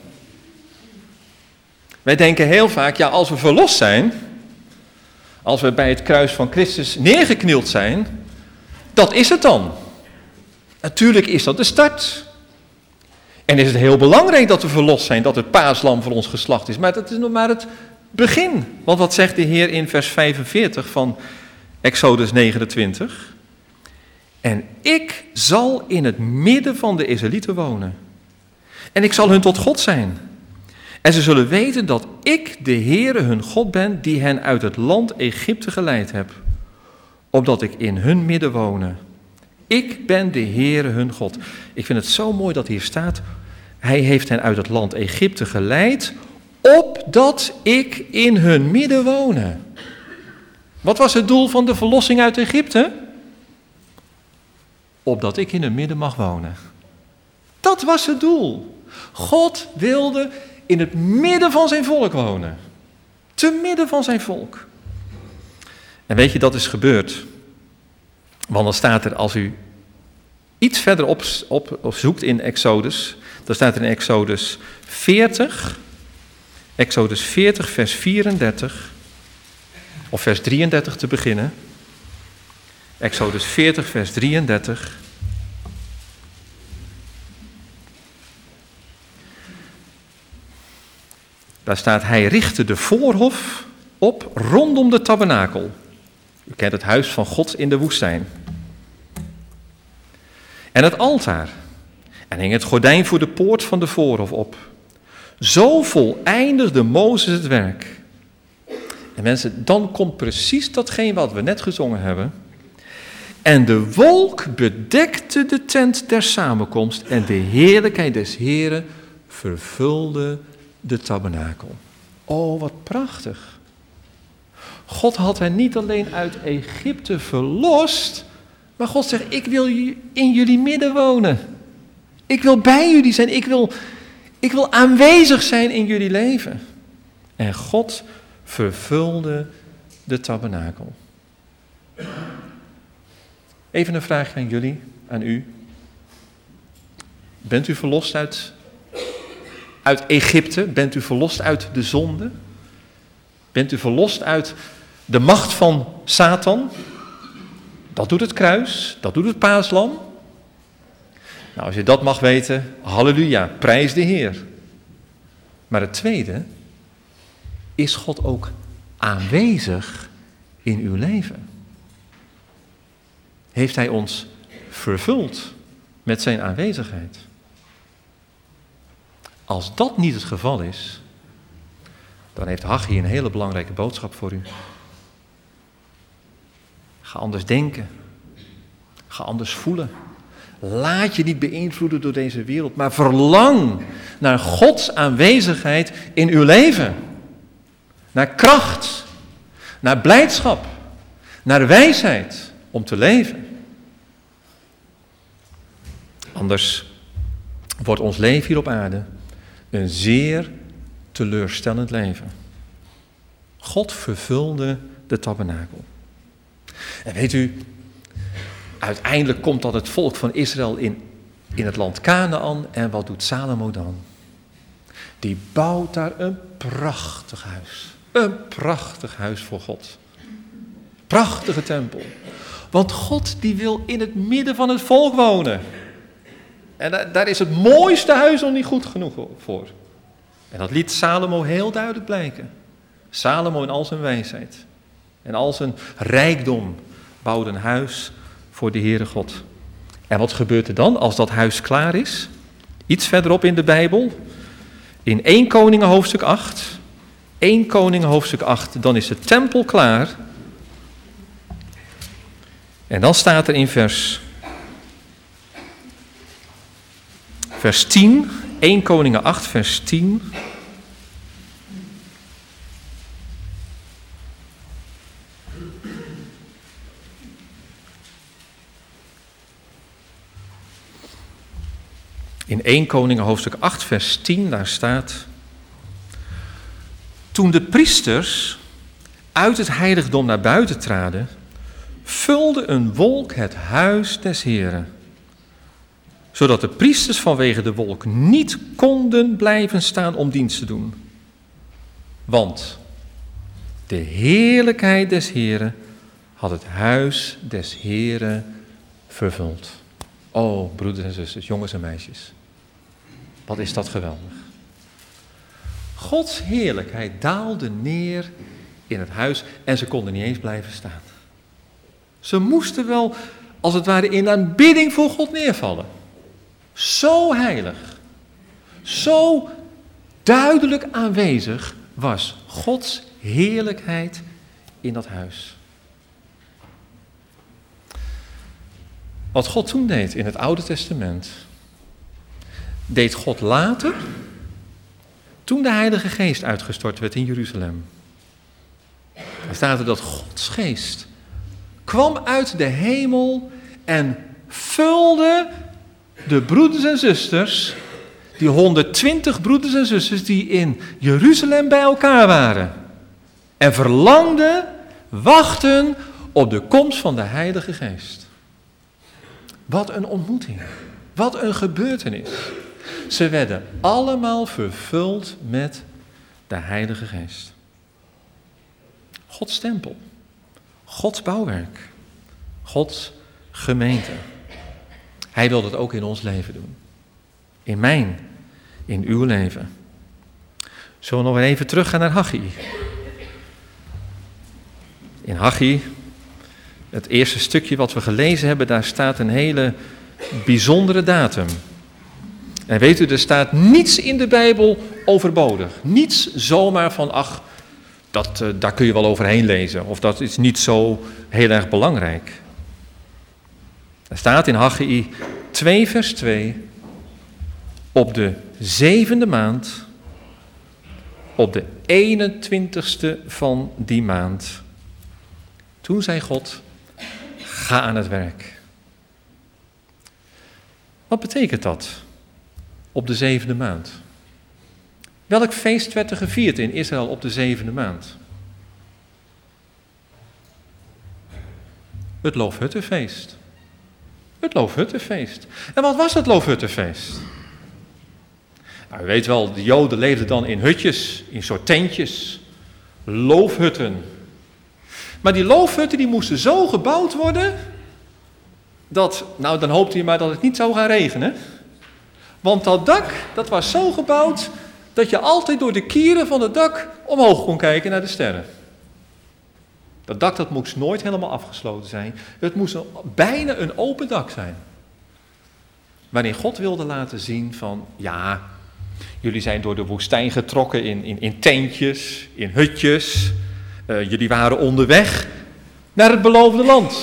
Wij denken heel vaak, ja, als we verlost zijn, als we bij het kruis van Christus neergeknield zijn, dat is het dan. Natuurlijk is dat de start. En is het heel belangrijk dat we verlost zijn, dat het paaslam voor ons geslacht is. Maar dat is nog maar het begin. Want wat zegt de Heer in vers 45 van Exodus 29? En ik zal in het midden van de Israëlieten wonen. En ik zal hun tot God zijn. En ze zullen weten dat ik de Heere hun God ben, die hen uit het land Egypte geleid heb. Opdat ik in hun midden wonen. Ik ben de Heere hun God. Ik vind het zo mooi dat hier staat, hij heeft hen uit het land Egypte geleid, opdat ik in hun midden wonen. Wat was het doel van de verlossing uit Egypte? Opdat ik in hun midden mag wonen. Dat was het doel. God wilde in het midden van zijn volk wonen. Te midden van zijn volk. En weet je, dat is gebeurd. Want dan staat er, als u iets verder op zoekt in Exodus, dan staat er in Exodus 40, vers 34, of vers 33 te beginnen. Exodus 40, vers 33. Daar staat, hij richtte de voorhof op rondom de tabernakel. U kent het huis van God in de woestijn. En het altaar. En hing het gordijn voor de poort van de voorhof op. Zo voleindigde Mozes het werk. En mensen, dan komt precies datgene wat we net gezongen hebben. En de wolk bedekte de tent der samenkomst en de heerlijkheid des Heren vervulde de tabernakel. Oh, wat prachtig. God had hen niet alleen uit Egypte verlost, maar God zegt, ik wil in jullie midden wonen. Ik wil bij jullie zijn, ik wil aanwezig zijn in jullie leven. En God vervulde de tabernakel. Even een vraagje aan jullie, aan u. Bent u verlost uit Egypte? Bent u verlost uit de zonde? Bent u verlost uit de macht van Satan? Dat doet het kruis, dat doet het paaslam. Nou, als je dat mag weten, halleluja, prijs de Heer. Maar het tweede, is God ook aanwezig in uw leven? Heeft hij ons vervuld met zijn aanwezigheid? Als dat niet het geval is, dan heeft Haggai een hele belangrijke boodschap voor u. Ga anders denken. Ga anders voelen. Laat je niet beïnvloeden door deze wereld, maar verlang naar Gods aanwezigheid in uw leven. Naar kracht, naar blijdschap, naar wijsheid om te leven. Anders wordt ons leven hier op aarde een zeer teleurstellend leven. God vervulde de tabernakel. En weet u, uiteindelijk komt dan het volk van Israël in het land Kanaan. En wat doet Salomo dan? Die bouwt daar een prachtig huis. Een prachtig huis voor God. Prachtige tempel. Want God die wil in het midden van het volk wonen. En daar is het mooiste huis nog niet goed genoeg voor. En dat liet Salomo heel duidelijk blijken. Salomo in al zijn wijsheid en al zijn rijkdom bouwde een huis voor de Heere God. En wat gebeurt er dan als dat huis klaar is? Iets verderop in de Bijbel, in 1 Koningen hoofdstuk 8. 1 Koningen hoofdstuk 8, dan is de tempel klaar. En dan staat er in vers 10, 1 Koningen 8, vers 10. In 1 Koningen hoofdstuk 8, vers 10, daar staat: Toen de priesters uit het heiligdom naar buiten traden, vulde een wolk het huis des Heren. zodat de priesters vanwege de wolk niet konden blijven staan om dienst te doen. Want de heerlijkheid des Heren had het huis des Heren vervuld. O, broeders en zusters, jongens en meisjes. Wat is dat geweldig. Gods heerlijkheid daalde neer in het huis en ze konden niet eens blijven staan. Ze moesten wel, als het ware, in aanbidding voor God neervallen. Zo heilig, zo duidelijk aanwezig was Gods heerlijkheid in dat huis. Wat God toen deed in het Oude Testament, deed God later, toen de Heilige Geest uitgestort werd in Jeruzalem. Dan staat er dat Gods Geest kwam uit de hemel en vulde de broeders en zusters, die 120 broeders en zusters die in Jeruzalem bij elkaar waren. En verlangden, wachten op de komst van de Heilige Geest. Wat een ontmoeting, wat een gebeurtenis. Ze werden allemaal vervuld met de Heilige Geest. Gods tempel, Gods bouwwerk, Gods gemeente. Hij wil dat ook in ons leven doen. In mijn, in uw leven. Zullen we nog even teruggaan naar Haggai? In Haggai, het eerste stukje wat we gelezen hebben, daar staat een hele bijzondere datum. En weet u, er staat niets in de Bijbel overbodig. Niets zomaar van, ach, daar kun je wel overheen lezen. Of dat is niet zo heel erg belangrijk. Er staat in Haggai 2 vers 2. Op de 7e maand, op de 21ste van die maand. Toen zei God, ga aan het werk. Wat betekent dat? Op de 7e maand. Welk feest werd er gevierd in Israël op de 7e maand? Het Loofhuttenfeest. Het Loofhuttenfeest. En wat was het Loofhuttenfeest? Nou, u weet wel, de Joden leefden dan in hutjes, in soort tentjes, loofhutten. Maar die loofhutten die moesten zo gebouwd worden, dat, nou dan hoopte je maar dat het niet zou gaan regenen. Want dat dak, dat was zo gebouwd, dat je altijd door de kieren van het dak omhoog kon kijken naar de sterren. Dat dak dat moest nooit helemaal afgesloten zijn. Het moest bijna een open dak zijn. Waarin God wilde laten zien van, ja, jullie zijn door de woestijn getrokken in tentjes, in hutjes. Jullie waren onderweg naar het beloofde land.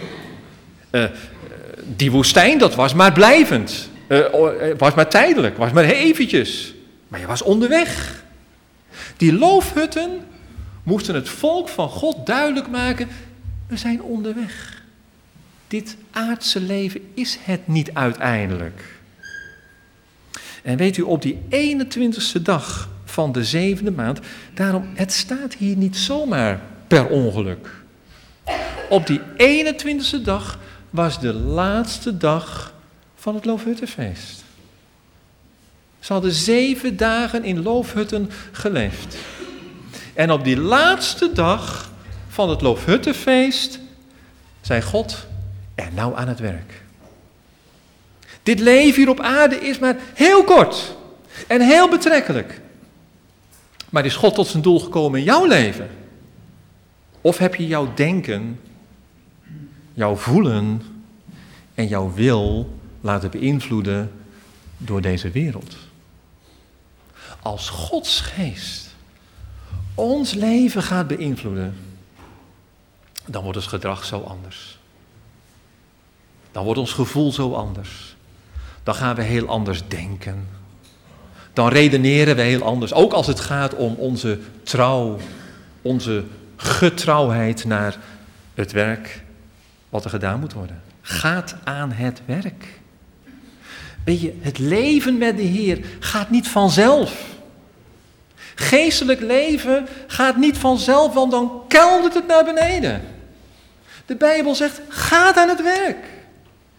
Die woestijn, dat was maar blijvend. Was maar tijdelijk, was maar eventjes. Maar je was onderweg. Die loofhutten moesten het volk van God duidelijk maken, we zijn onderweg. Dit aardse leven is het niet uiteindelijk. En weet u, op die 21ste dag van de 7e maand, daarom, het staat hier niet zomaar per ongeluk. Op die 21ste dag was de laatste dag van het Loofhuttenfeest. Ze hadden 7 dagen in loofhutten geleefd. En op die laatste dag van het Loofhuttenfeest zei God, en nou aan het werk. Dit leven hier op aarde is maar heel kort en heel betrekkelijk. Maar is God tot zijn doel gekomen in jouw leven? Of heb je jouw denken, jouw voelen en jouw wil laten beïnvloeden door deze wereld? Als Gods geest ons leven gaat beïnvloeden, dan wordt ons gedrag zo anders. Dan wordt ons gevoel zo anders. Dan gaan we heel anders denken. Dan redeneren we heel anders. Ook als het gaat om onze trouw, onze getrouwheid naar het werk wat er gedaan moet worden. Gaat aan het werk. Weet je, het leven met de Heer gaat niet vanzelf. Geestelijk leven gaat niet vanzelf, want dan keldert het naar beneden. De Bijbel zegt, ga aan het werk.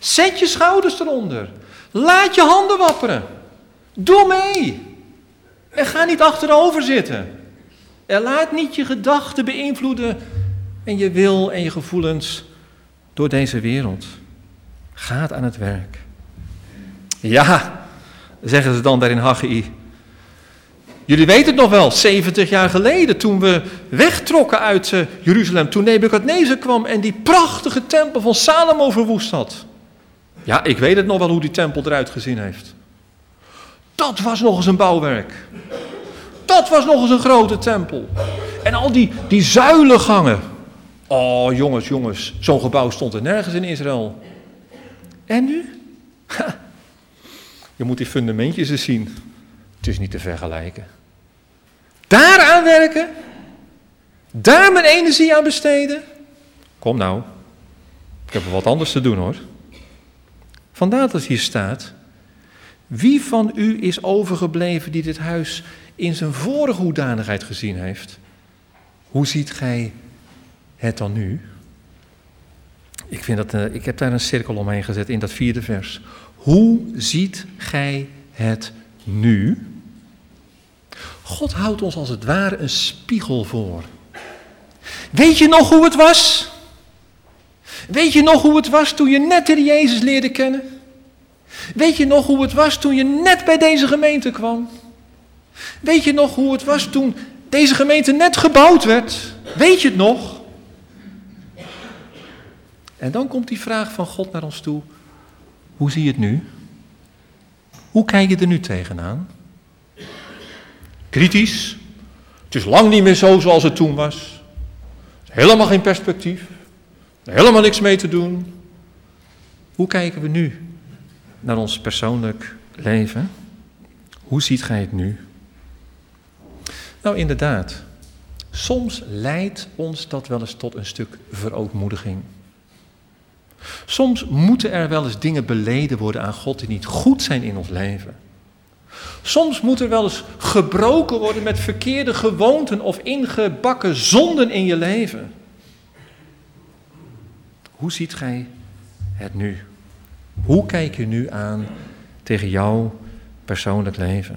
Zet je schouders eronder. Laat je handen wapperen. Doe mee. En ga niet achterover zitten. En laat niet je gedachten beïnvloeden en je wil en je gevoelens door deze wereld. Ga aan het werk. Ja, zeggen ze dan daar in Haggai. Jullie weten het nog wel, 70 jaar geleden toen we wegtrokken uit Jeruzalem. Toen Nebukadnezar kwam en die prachtige tempel van Salomo verwoest had. Ja, ik weet het nog wel hoe die tempel eruit gezien heeft. Dat was nog eens een bouwwerk. Dat was nog eens een grote tempel. En al die zuilengangen. Oh jongens, zo'n gebouw stond er nergens in Israël. En nu? Ha, je moet die fundamentjes eens zien. Het is niet te vergelijken. Daar aan werken? Daar mijn energie aan besteden? Kom nou, ik heb wel wat anders te doen hoor. Vandaar dat hier staat, wie van u is overgebleven die dit huis in zijn vorige hoedanigheid gezien heeft? Hoe ziet gij het dan nu? Ik heb daar een cirkel omheen gezet in dat 4e vers. Hoe ziet gij het nu? God houdt ons als het ware een spiegel voor. Weet je nog hoe het was? Weet je nog hoe het was toen je net de Jezus leerde kennen? Weet je nog hoe het was toen je net bij deze gemeente kwam? Weet je nog hoe het was toen deze gemeente net gebouwd werd? Weet je het nog? En dan komt die vraag van God naar ons toe. Hoe zie je het nu? Hoe kijk je er nu tegenaan? Kritisch. Het is lang niet meer zo zoals het toen was. Helemaal geen perspectief. Helemaal niks mee te doen. Hoe kijken we nu naar ons persoonlijk leven? Hoe ziet gij het nu? Nou inderdaad, soms leidt ons dat wel eens tot een stuk verootmoediging. Soms moeten er wel eens dingen beleden worden aan God die niet goed zijn in ons leven. Soms moet er wel eens gebroken worden met verkeerde gewoonten of ingebakken zonden in je leven. Hoe ziet gij het nu? Hoe kijk je nu aan tegen jouw persoonlijk leven?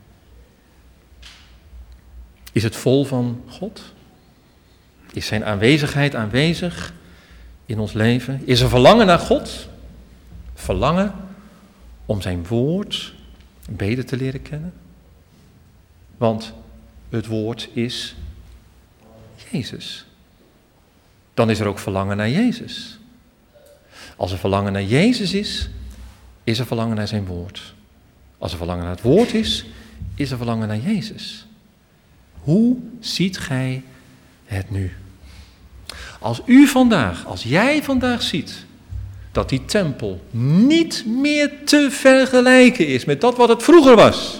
Is het vol van God? Is zijn aanwezigheid aanwezig in ons leven? Is er verlangen naar God? Verlangen om zijn woord beter te leren kennen? Want het woord is Jezus. Dan is er ook verlangen naar Jezus. Als er verlangen naar Jezus is er verlangen naar zijn woord. Als er verlangen naar het woord is er verlangen naar Jezus. Hoe ziet gij het nu? Als jij vandaag ziet dat die tempel niet meer te vergelijken is met dat wat het vroeger was.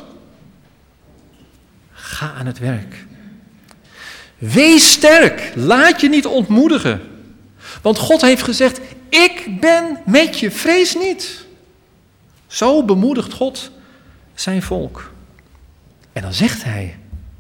Ga aan het werk. Wees sterk, laat je niet ontmoedigen. Want God heeft gezegd, ik ben met je, vrees niet. Zo bemoedigt God zijn volk. En dan zegt hij,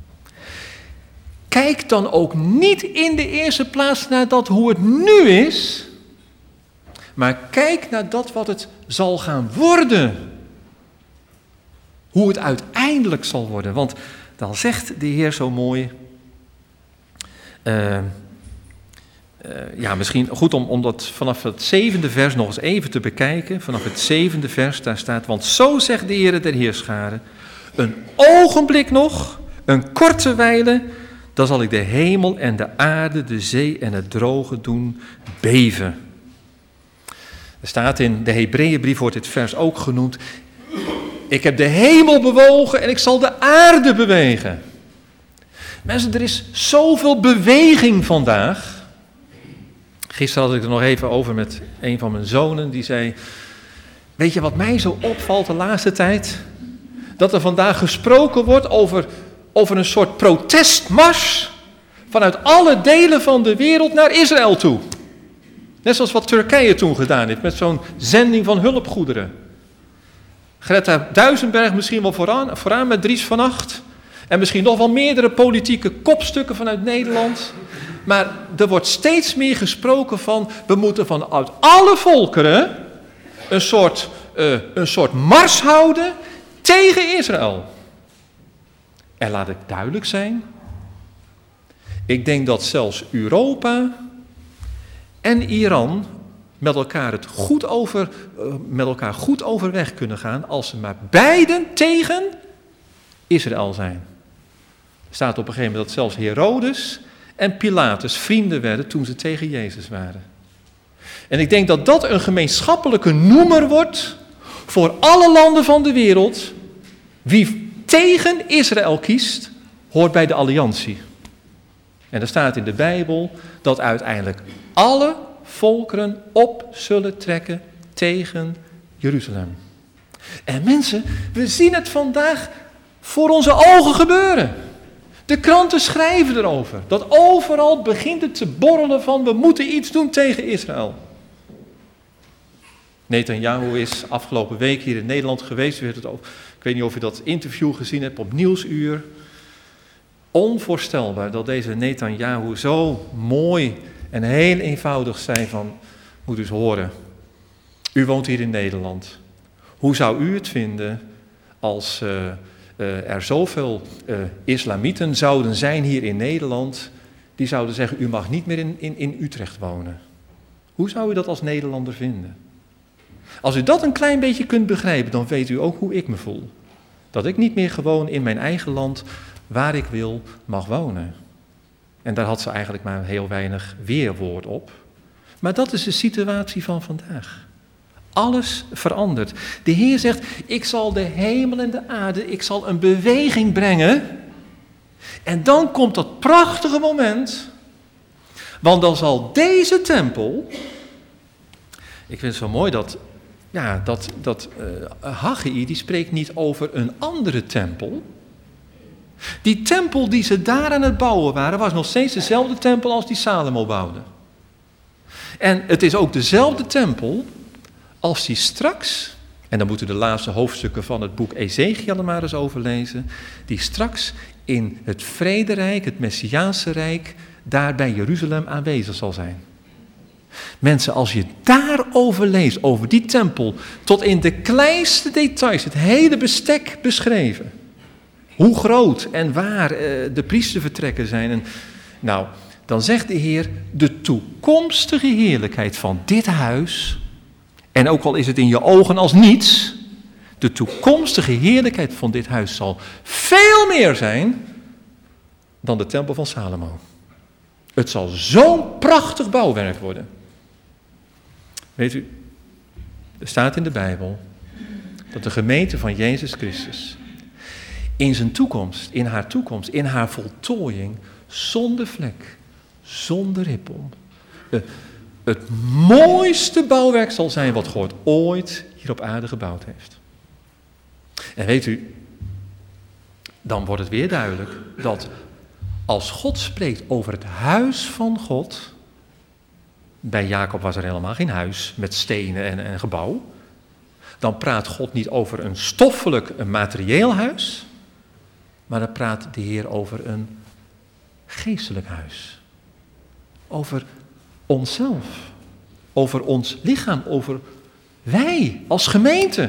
kijk dan ook niet in de eerste plaats naar dat hoe het nu is, maar kijk naar dat wat het zal gaan worden. Hoe het uiteindelijk zal worden. Want dan zegt de Heer zo mooi, misschien goed om dat vanaf het 7e vers nog eens even te bekijken. Vanaf het 7e vers, daar staat, want zo zegt de Heer der Heerscharen, een ogenblik nog, een korte wijle, dan zal ik de hemel en de aarde, de zee en het droge doen beven. Er staat in de Hebreeënbrief, wordt dit vers ook genoemd, ik heb de hemel bewogen en ik zal de aarde bewegen. Mensen, er is zoveel beweging vandaag. Gisteren had ik er nog even over met een van mijn zonen, die zei, weet je wat mij zo opvalt de laatste tijd? Dat er vandaag gesproken wordt over een soort protestmars vanuit alle delen van de wereld naar Israël toe. Net zoals wat Turkije toen gedaan heeft met zo'n zending van hulpgoederen. Greta Duisenberg misschien wel vooraan met Dries van Acht. En misschien nog wel meerdere politieke kopstukken vanuit Nederland. Maar er wordt steeds meer gesproken van, we moeten vanuit alle volkeren een soort mars houden tegen Israël. En laat ik duidelijk zijn, ik denk dat zelfs Europa en Iran met elkaar goed overweg kunnen gaan als ze maar beiden tegen Israël zijn. Er staat op een gegeven moment dat zelfs Herodes en Pilatus vrienden werden toen ze tegen Jezus waren. En ik denk dat dat een gemeenschappelijke noemer wordt voor alle landen van de wereld. Wie tegen Israël kiest, hoort bij de alliantie. En er staat in de Bijbel dat uiteindelijk alle volkeren op zullen trekken tegen Jeruzalem. En mensen, we zien het vandaag voor onze ogen gebeuren. De kranten schrijven erover. Dat overal begint het te borrelen van we moeten iets doen tegen Israël. Netanyahu is afgelopen week hier in Nederland geweest. Ik weet niet of u dat interview gezien hebt op Nieuwsuur. Onvoorstelbaar dat deze Netanyahu zo mooi en heel eenvoudig zei van, moet u eens horen, u woont hier in Nederland. Hoe zou u het vinden als er zoveel islamieten zouden zijn hier in Nederland, die zouden zeggen, u mag niet meer in Utrecht wonen. Hoe zou u dat als Nederlander vinden? Als u dat een klein beetje kunt begrijpen, dan weet u ook hoe ik me voel. Dat ik niet meer gewoon in mijn eigen land, waar ik wil, mag wonen. En daar had ze eigenlijk maar heel weinig weerwoord op. Maar dat is de situatie van vandaag. Alles verandert. De Heer zegt, ik zal de hemel en de aarde, ik zal een beweging brengen. En dan komt dat prachtige moment, want dan zal deze tempel, ik vind het zo mooi dat Haggai, die spreekt niet over een andere tempel. Die tempel die ze daar aan het bouwen waren, was nog steeds dezelfde tempel als die Salomo bouwde. En het is ook dezelfde tempel als die straks, en dan moeten we de laatste hoofdstukken van het boek Ezekiel maar eens overlezen, die straks in het vrederijk, het Messiaanse Rijk, daar bij Jeruzalem aanwezig zal zijn. Mensen, als je daarover leest, over die tempel, tot in de kleinste details, het hele bestek beschreven. Hoe groot en waar de priestervertrekken zijn. En, nou, dan zegt de Heer, de toekomstige heerlijkheid van dit huis, en ook al is het in je ogen als niets, de toekomstige heerlijkheid van dit huis zal veel meer zijn dan de tempel van Salomo. Het zal zo'n prachtig bouwwerk worden. Weet u, er staat in de Bijbel dat de gemeente van Jezus Christus in zijn toekomst, in haar voltooiing, zonder vlek, zonder rippel, het mooiste bouwwerk zal zijn wat God ooit hier op aarde gebouwd heeft. En weet u, dan wordt het weer duidelijk dat als God spreekt over het huis van God, bij Jacob was er helemaal geen huis met stenen en gebouw, dan praat God niet over een stoffelijk, een materieel huis, maar dan praat de Heer over een geestelijk huis. Over onszelf, over ons lichaam, over wij als gemeente.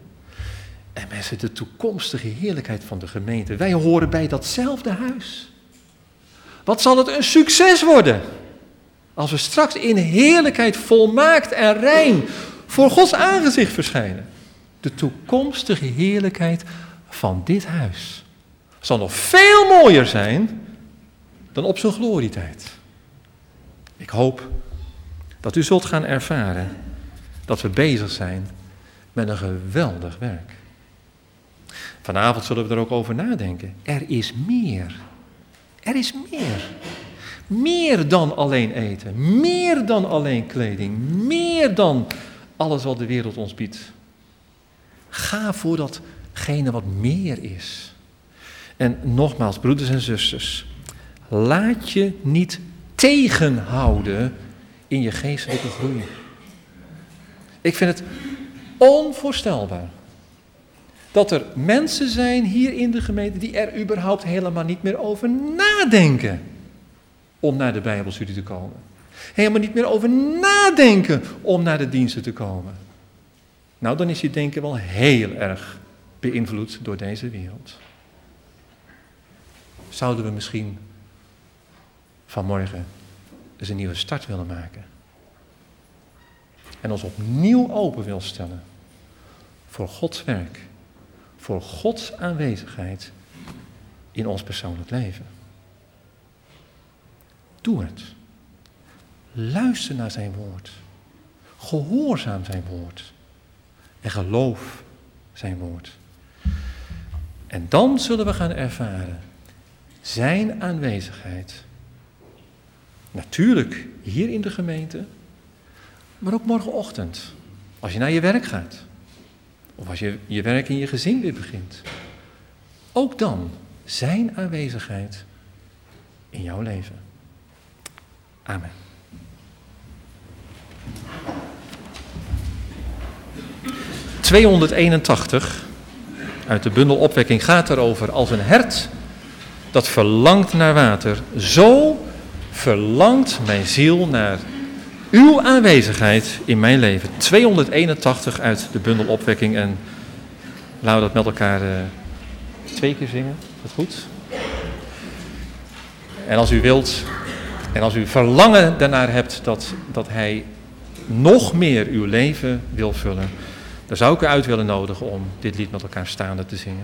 En mensen, de toekomstige heerlijkheid van de gemeente, wij horen bij datzelfde huis. Wat zal het een succes worden als we straks in heerlijkheid volmaakt en rein voor Gods aangezicht verschijnen. De toekomstige heerlijkheid van dit huis zal nog veel mooier zijn dan op zijn glorietijd. Ik hoop dat u zult gaan ervaren dat we bezig zijn met een geweldig werk. Vanavond zullen we er ook over nadenken. Er is meer. Er is meer. Meer dan alleen eten. Meer dan alleen kleding. Meer dan alles wat de wereld ons biedt. Ga voor datgene wat meer is. En nogmaals, broeders en zusters, laat je niet tegenhouden in je geestelijke groei. Ik vind het onvoorstelbaar dat er mensen zijn hier in de gemeente die er überhaupt helemaal niet meer over nadenken om naar de Bijbelstudie te komen. Helemaal niet meer over nadenken om naar de diensten te komen. nou dan is je denken wel heel erg beïnvloed door deze wereld. Zouden we misschien vanmorgen eens een nieuwe start willen maken? En ons opnieuw open wil stellen voor Gods werk, voor Gods aanwezigheid in ons persoonlijk leven. Doe het. Luister naar zijn woord. Gehoorzaam zijn woord. En geloof zijn woord. En dan zullen we gaan ervaren zijn aanwezigheid. Natuurlijk hier in de gemeente, maar ook morgenochtend. Als je naar je werk gaat. Of als je je werk in je gezin weer begint. Ook dan zijn aanwezigheid in jouw leven. Amen. ...281 uit de bundel Opwekking gaat erover... als een hert dat verlangt naar water. Zo verlangt mijn ziel naar uw aanwezigheid in mijn leven. 281 uit de bundel Opwekking. En laten we dat met elkaar 2 keer zingen. Is dat goed? En als u wilt... En als u verlangen daarnaar hebt dat hij nog meer uw leven wil vullen, dan zou ik u uit willen nodigen om dit lied met elkaar staande te zingen.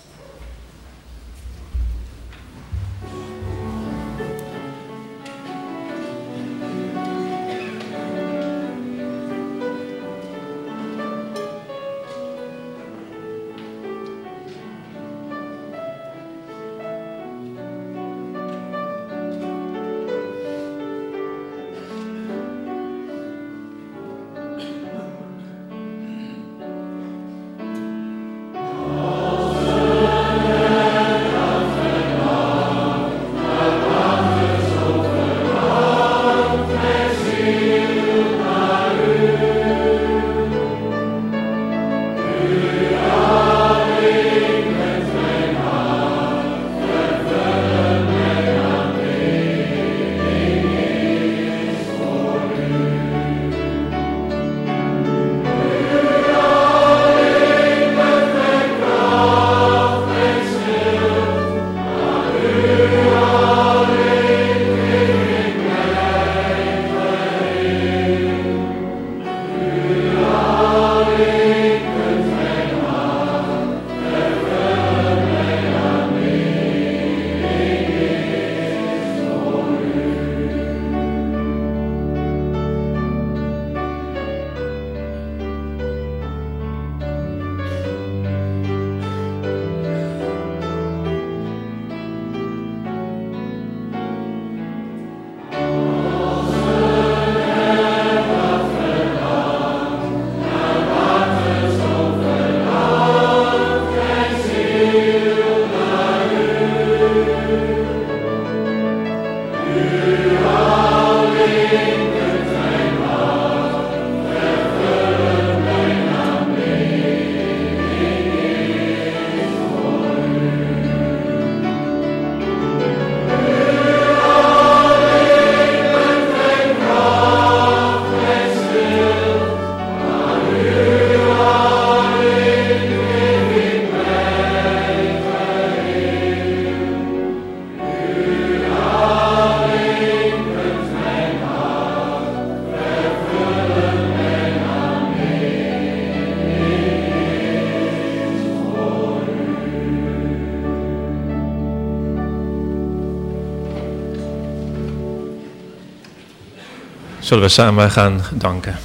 Zullen we samen gaan danken.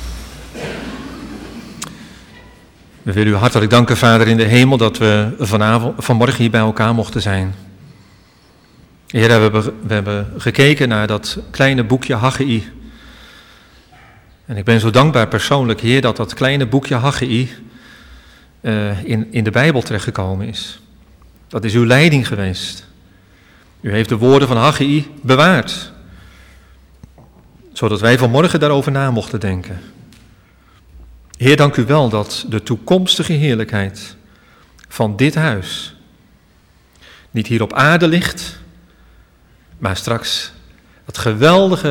We willen u hartelijk danken, Vader in de hemel, dat we vanmorgen hier bij elkaar mochten zijn. Heer, we hebben gekeken naar dat kleine boekje Haggai. En ik ben zo dankbaar persoonlijk, Heer, dat dat kleine boekje Haggai in de Bijbel terechtgekomen is. Dat is uw leiding geweest. U heeft de woorden van Haggai bewaard, zodat wij vanmorgen daarover na mochten denken. Heer, dank u wel dat de toekomstige heerlijkheid van dit huis niet hier op aarde ligt, maar straks het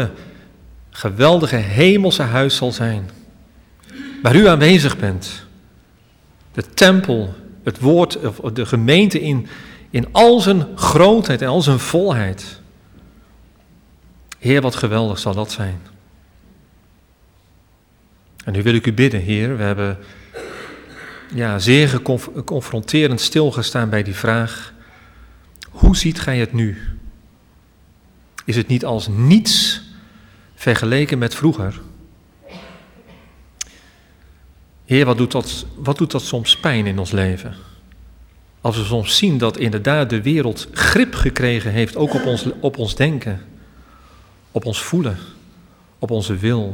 geweldige hemelse huis zal zijn, waar u aanwezig bent, de tempel, het woord, of de gemeente in al zijn grootheid en al zijn volheid. Heer, wat geweldig zal dat zijn. En nu wil ik u bidden, Heer, we hebben zeer confronterend stilgestaan bij die vraag. Hoe ziet gij het nu? Is het niet als niets vergeleken met vroeger? Heer, wat doet dat soms pijn in ons leven? Als we soms zien dat inderdaad de wereld grip gekregen heeft, ook op ons denken, op ons voelen, op onze wil.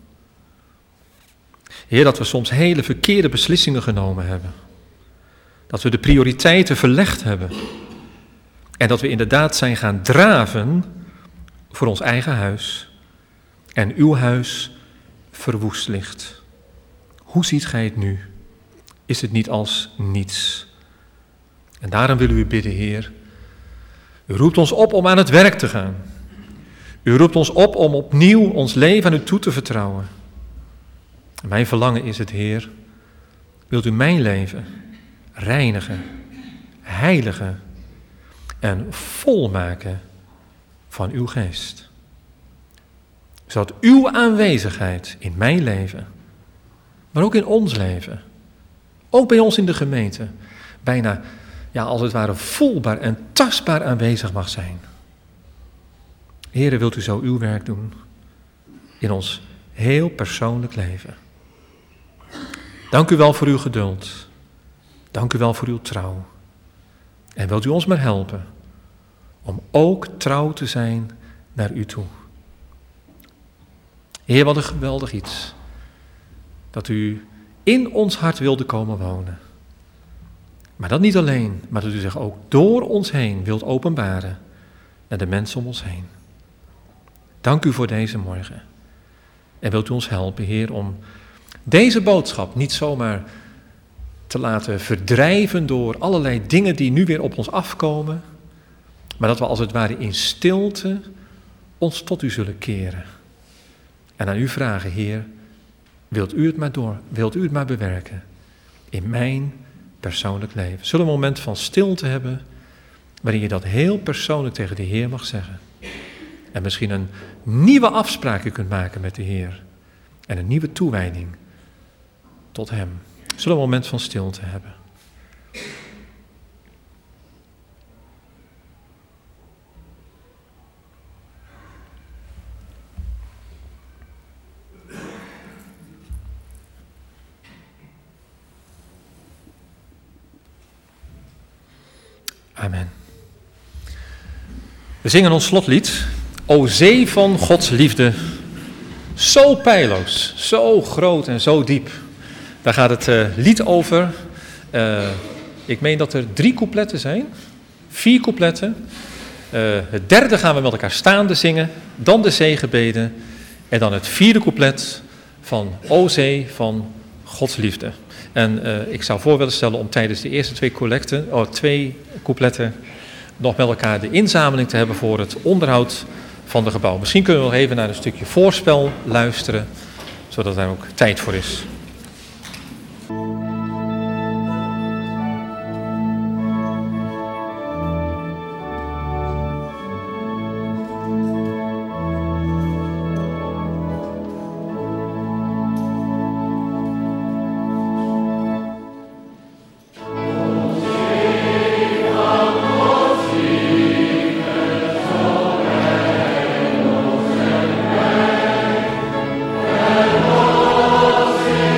Heer, dat we soms hele verkeerde beslissingen genomen hebben. Dat we de prioriteiten verlegd hebben. En dat we inderdaad zijn gaan draven voor ons eigen huis. En uw huis verwoest ligt. Hoe ziet gij het nu? Is het niet als niets? En daarom willen we u bidden, Heer. U roept ons op om aan het werk te gaan. U roept ons op om opnieuw ons leven aan u toe te vertrouwen. En mijn verlangen is het, Heer, wilt u mijn leven reinigen, heiligen en volmaken van uw geest. Zodat uw aanwezigheid in mijn leven, maar ook in ons leven, ook bij ons in de gemeente, bijna, als het ware voelbaar en tastbaar aanwezig mag zijn. Heere, wilt u zo uw werk doen in ons heel persoonlijk leven. Dank u wel voor uw geduld. Dank u wel voor uw trouw. En wilt u ons maar helpen om ook trouw te zijn naar u toe. Heer, wat een geweldig iets. Dat u in ons hart wilde komen wonen. Maar dat niet alleen, maar dat u zich ook door ons heen wilt openbaren naar de mensen om ons heen. Dank u voor deze morgen. En wilt u ons helpen, Heer, om deze boodschap niet zomaar te laten verdrijven door allerlei dingen die nu weer op ons afkomen, maar dat we als het ware in stilte ons tot u zullen keren. En aan u vragen, Heer, wilt u het maar bewerken in mijn persoonlijk leven. Zullen we een moment van stilte hebben, waarin je dat heel persoonlijk tegen de Heer mag zeggen. En misschien een nieuwe afspraak kunt maken met de Heer. En een nieuwe toewijding tot Hem. Zullen we een moment van stilte hebben. Amen. We zingen ons slotlied. O zee van Gods liefde, zo peilloos, zo groot en zo diep. Daar gaat het lied over. Ik meen dat er 3 coupletten zijn. 4 coupletten. Het derde gaan we met elkaar staande zingen. Dan de zegenbeden. En dan het 4e couplet van O zee van Gods liefde. En ik zou voor willen stellen om tijdens de eerste 2 coupletten nog met elkaar de inzameling te hebben voor het onderhoud van de gebouw. Misschien kunnen we nog even naar een stukje voorspel luisteren, zodat er ook tijd voor is. O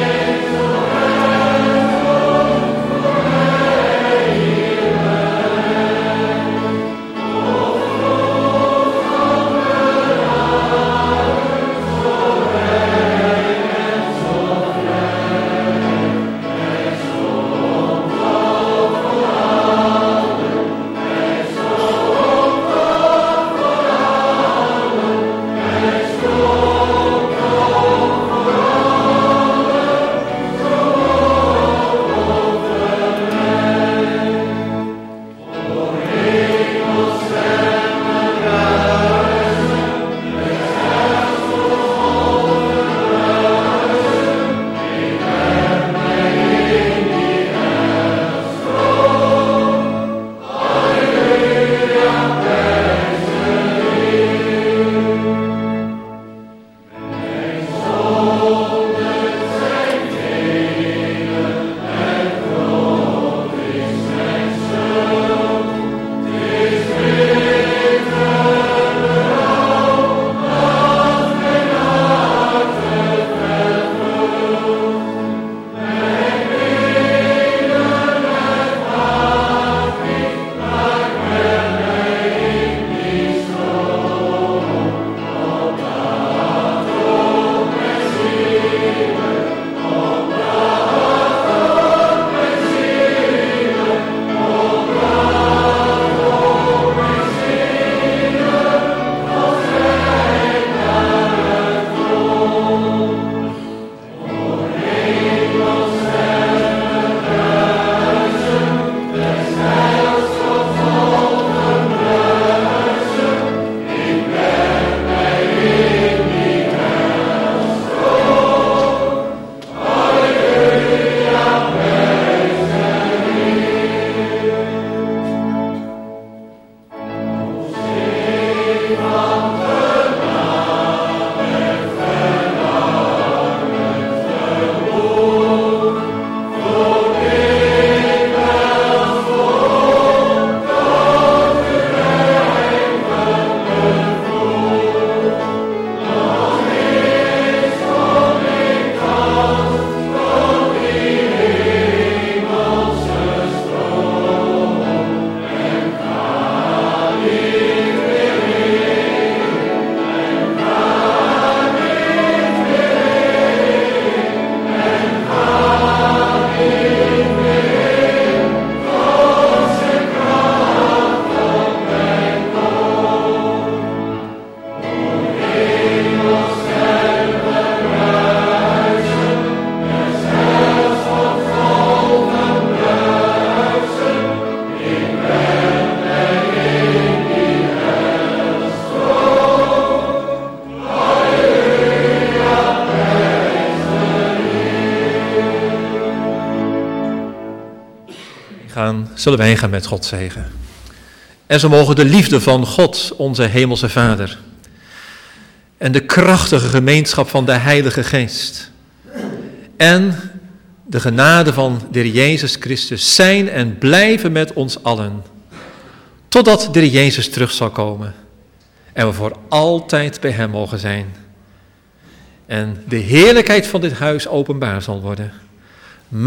zullen wij gaan met God zegen. En zo mogen de liefde van God, onze hemelse Vader, en de krachtige gemeenschap van de Heilige Geest en de genade van de Heer Jezus Christus zijn en blijven met ons allen, totdat de Heer Jezus terug zal komen en we voor altijd bij Hem mogen zijn. En de heerlijkheid van dit huis openbaar zal worden.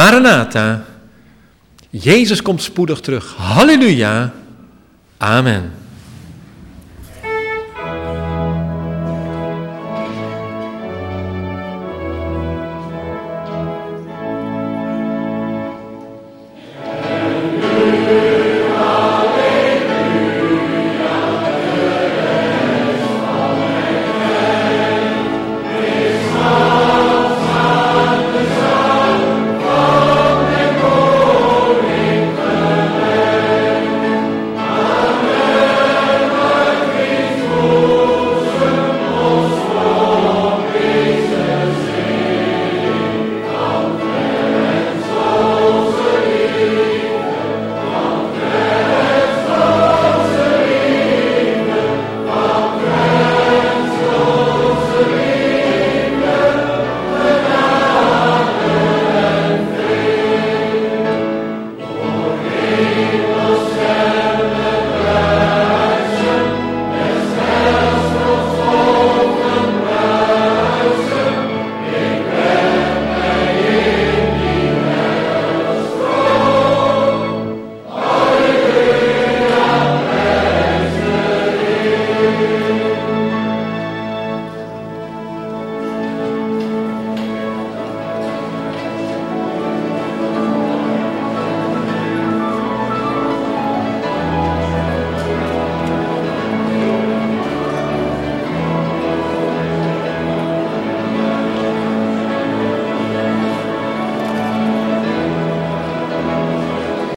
Maranatha, Jezus komt spoedig terug. Halleluja, amen.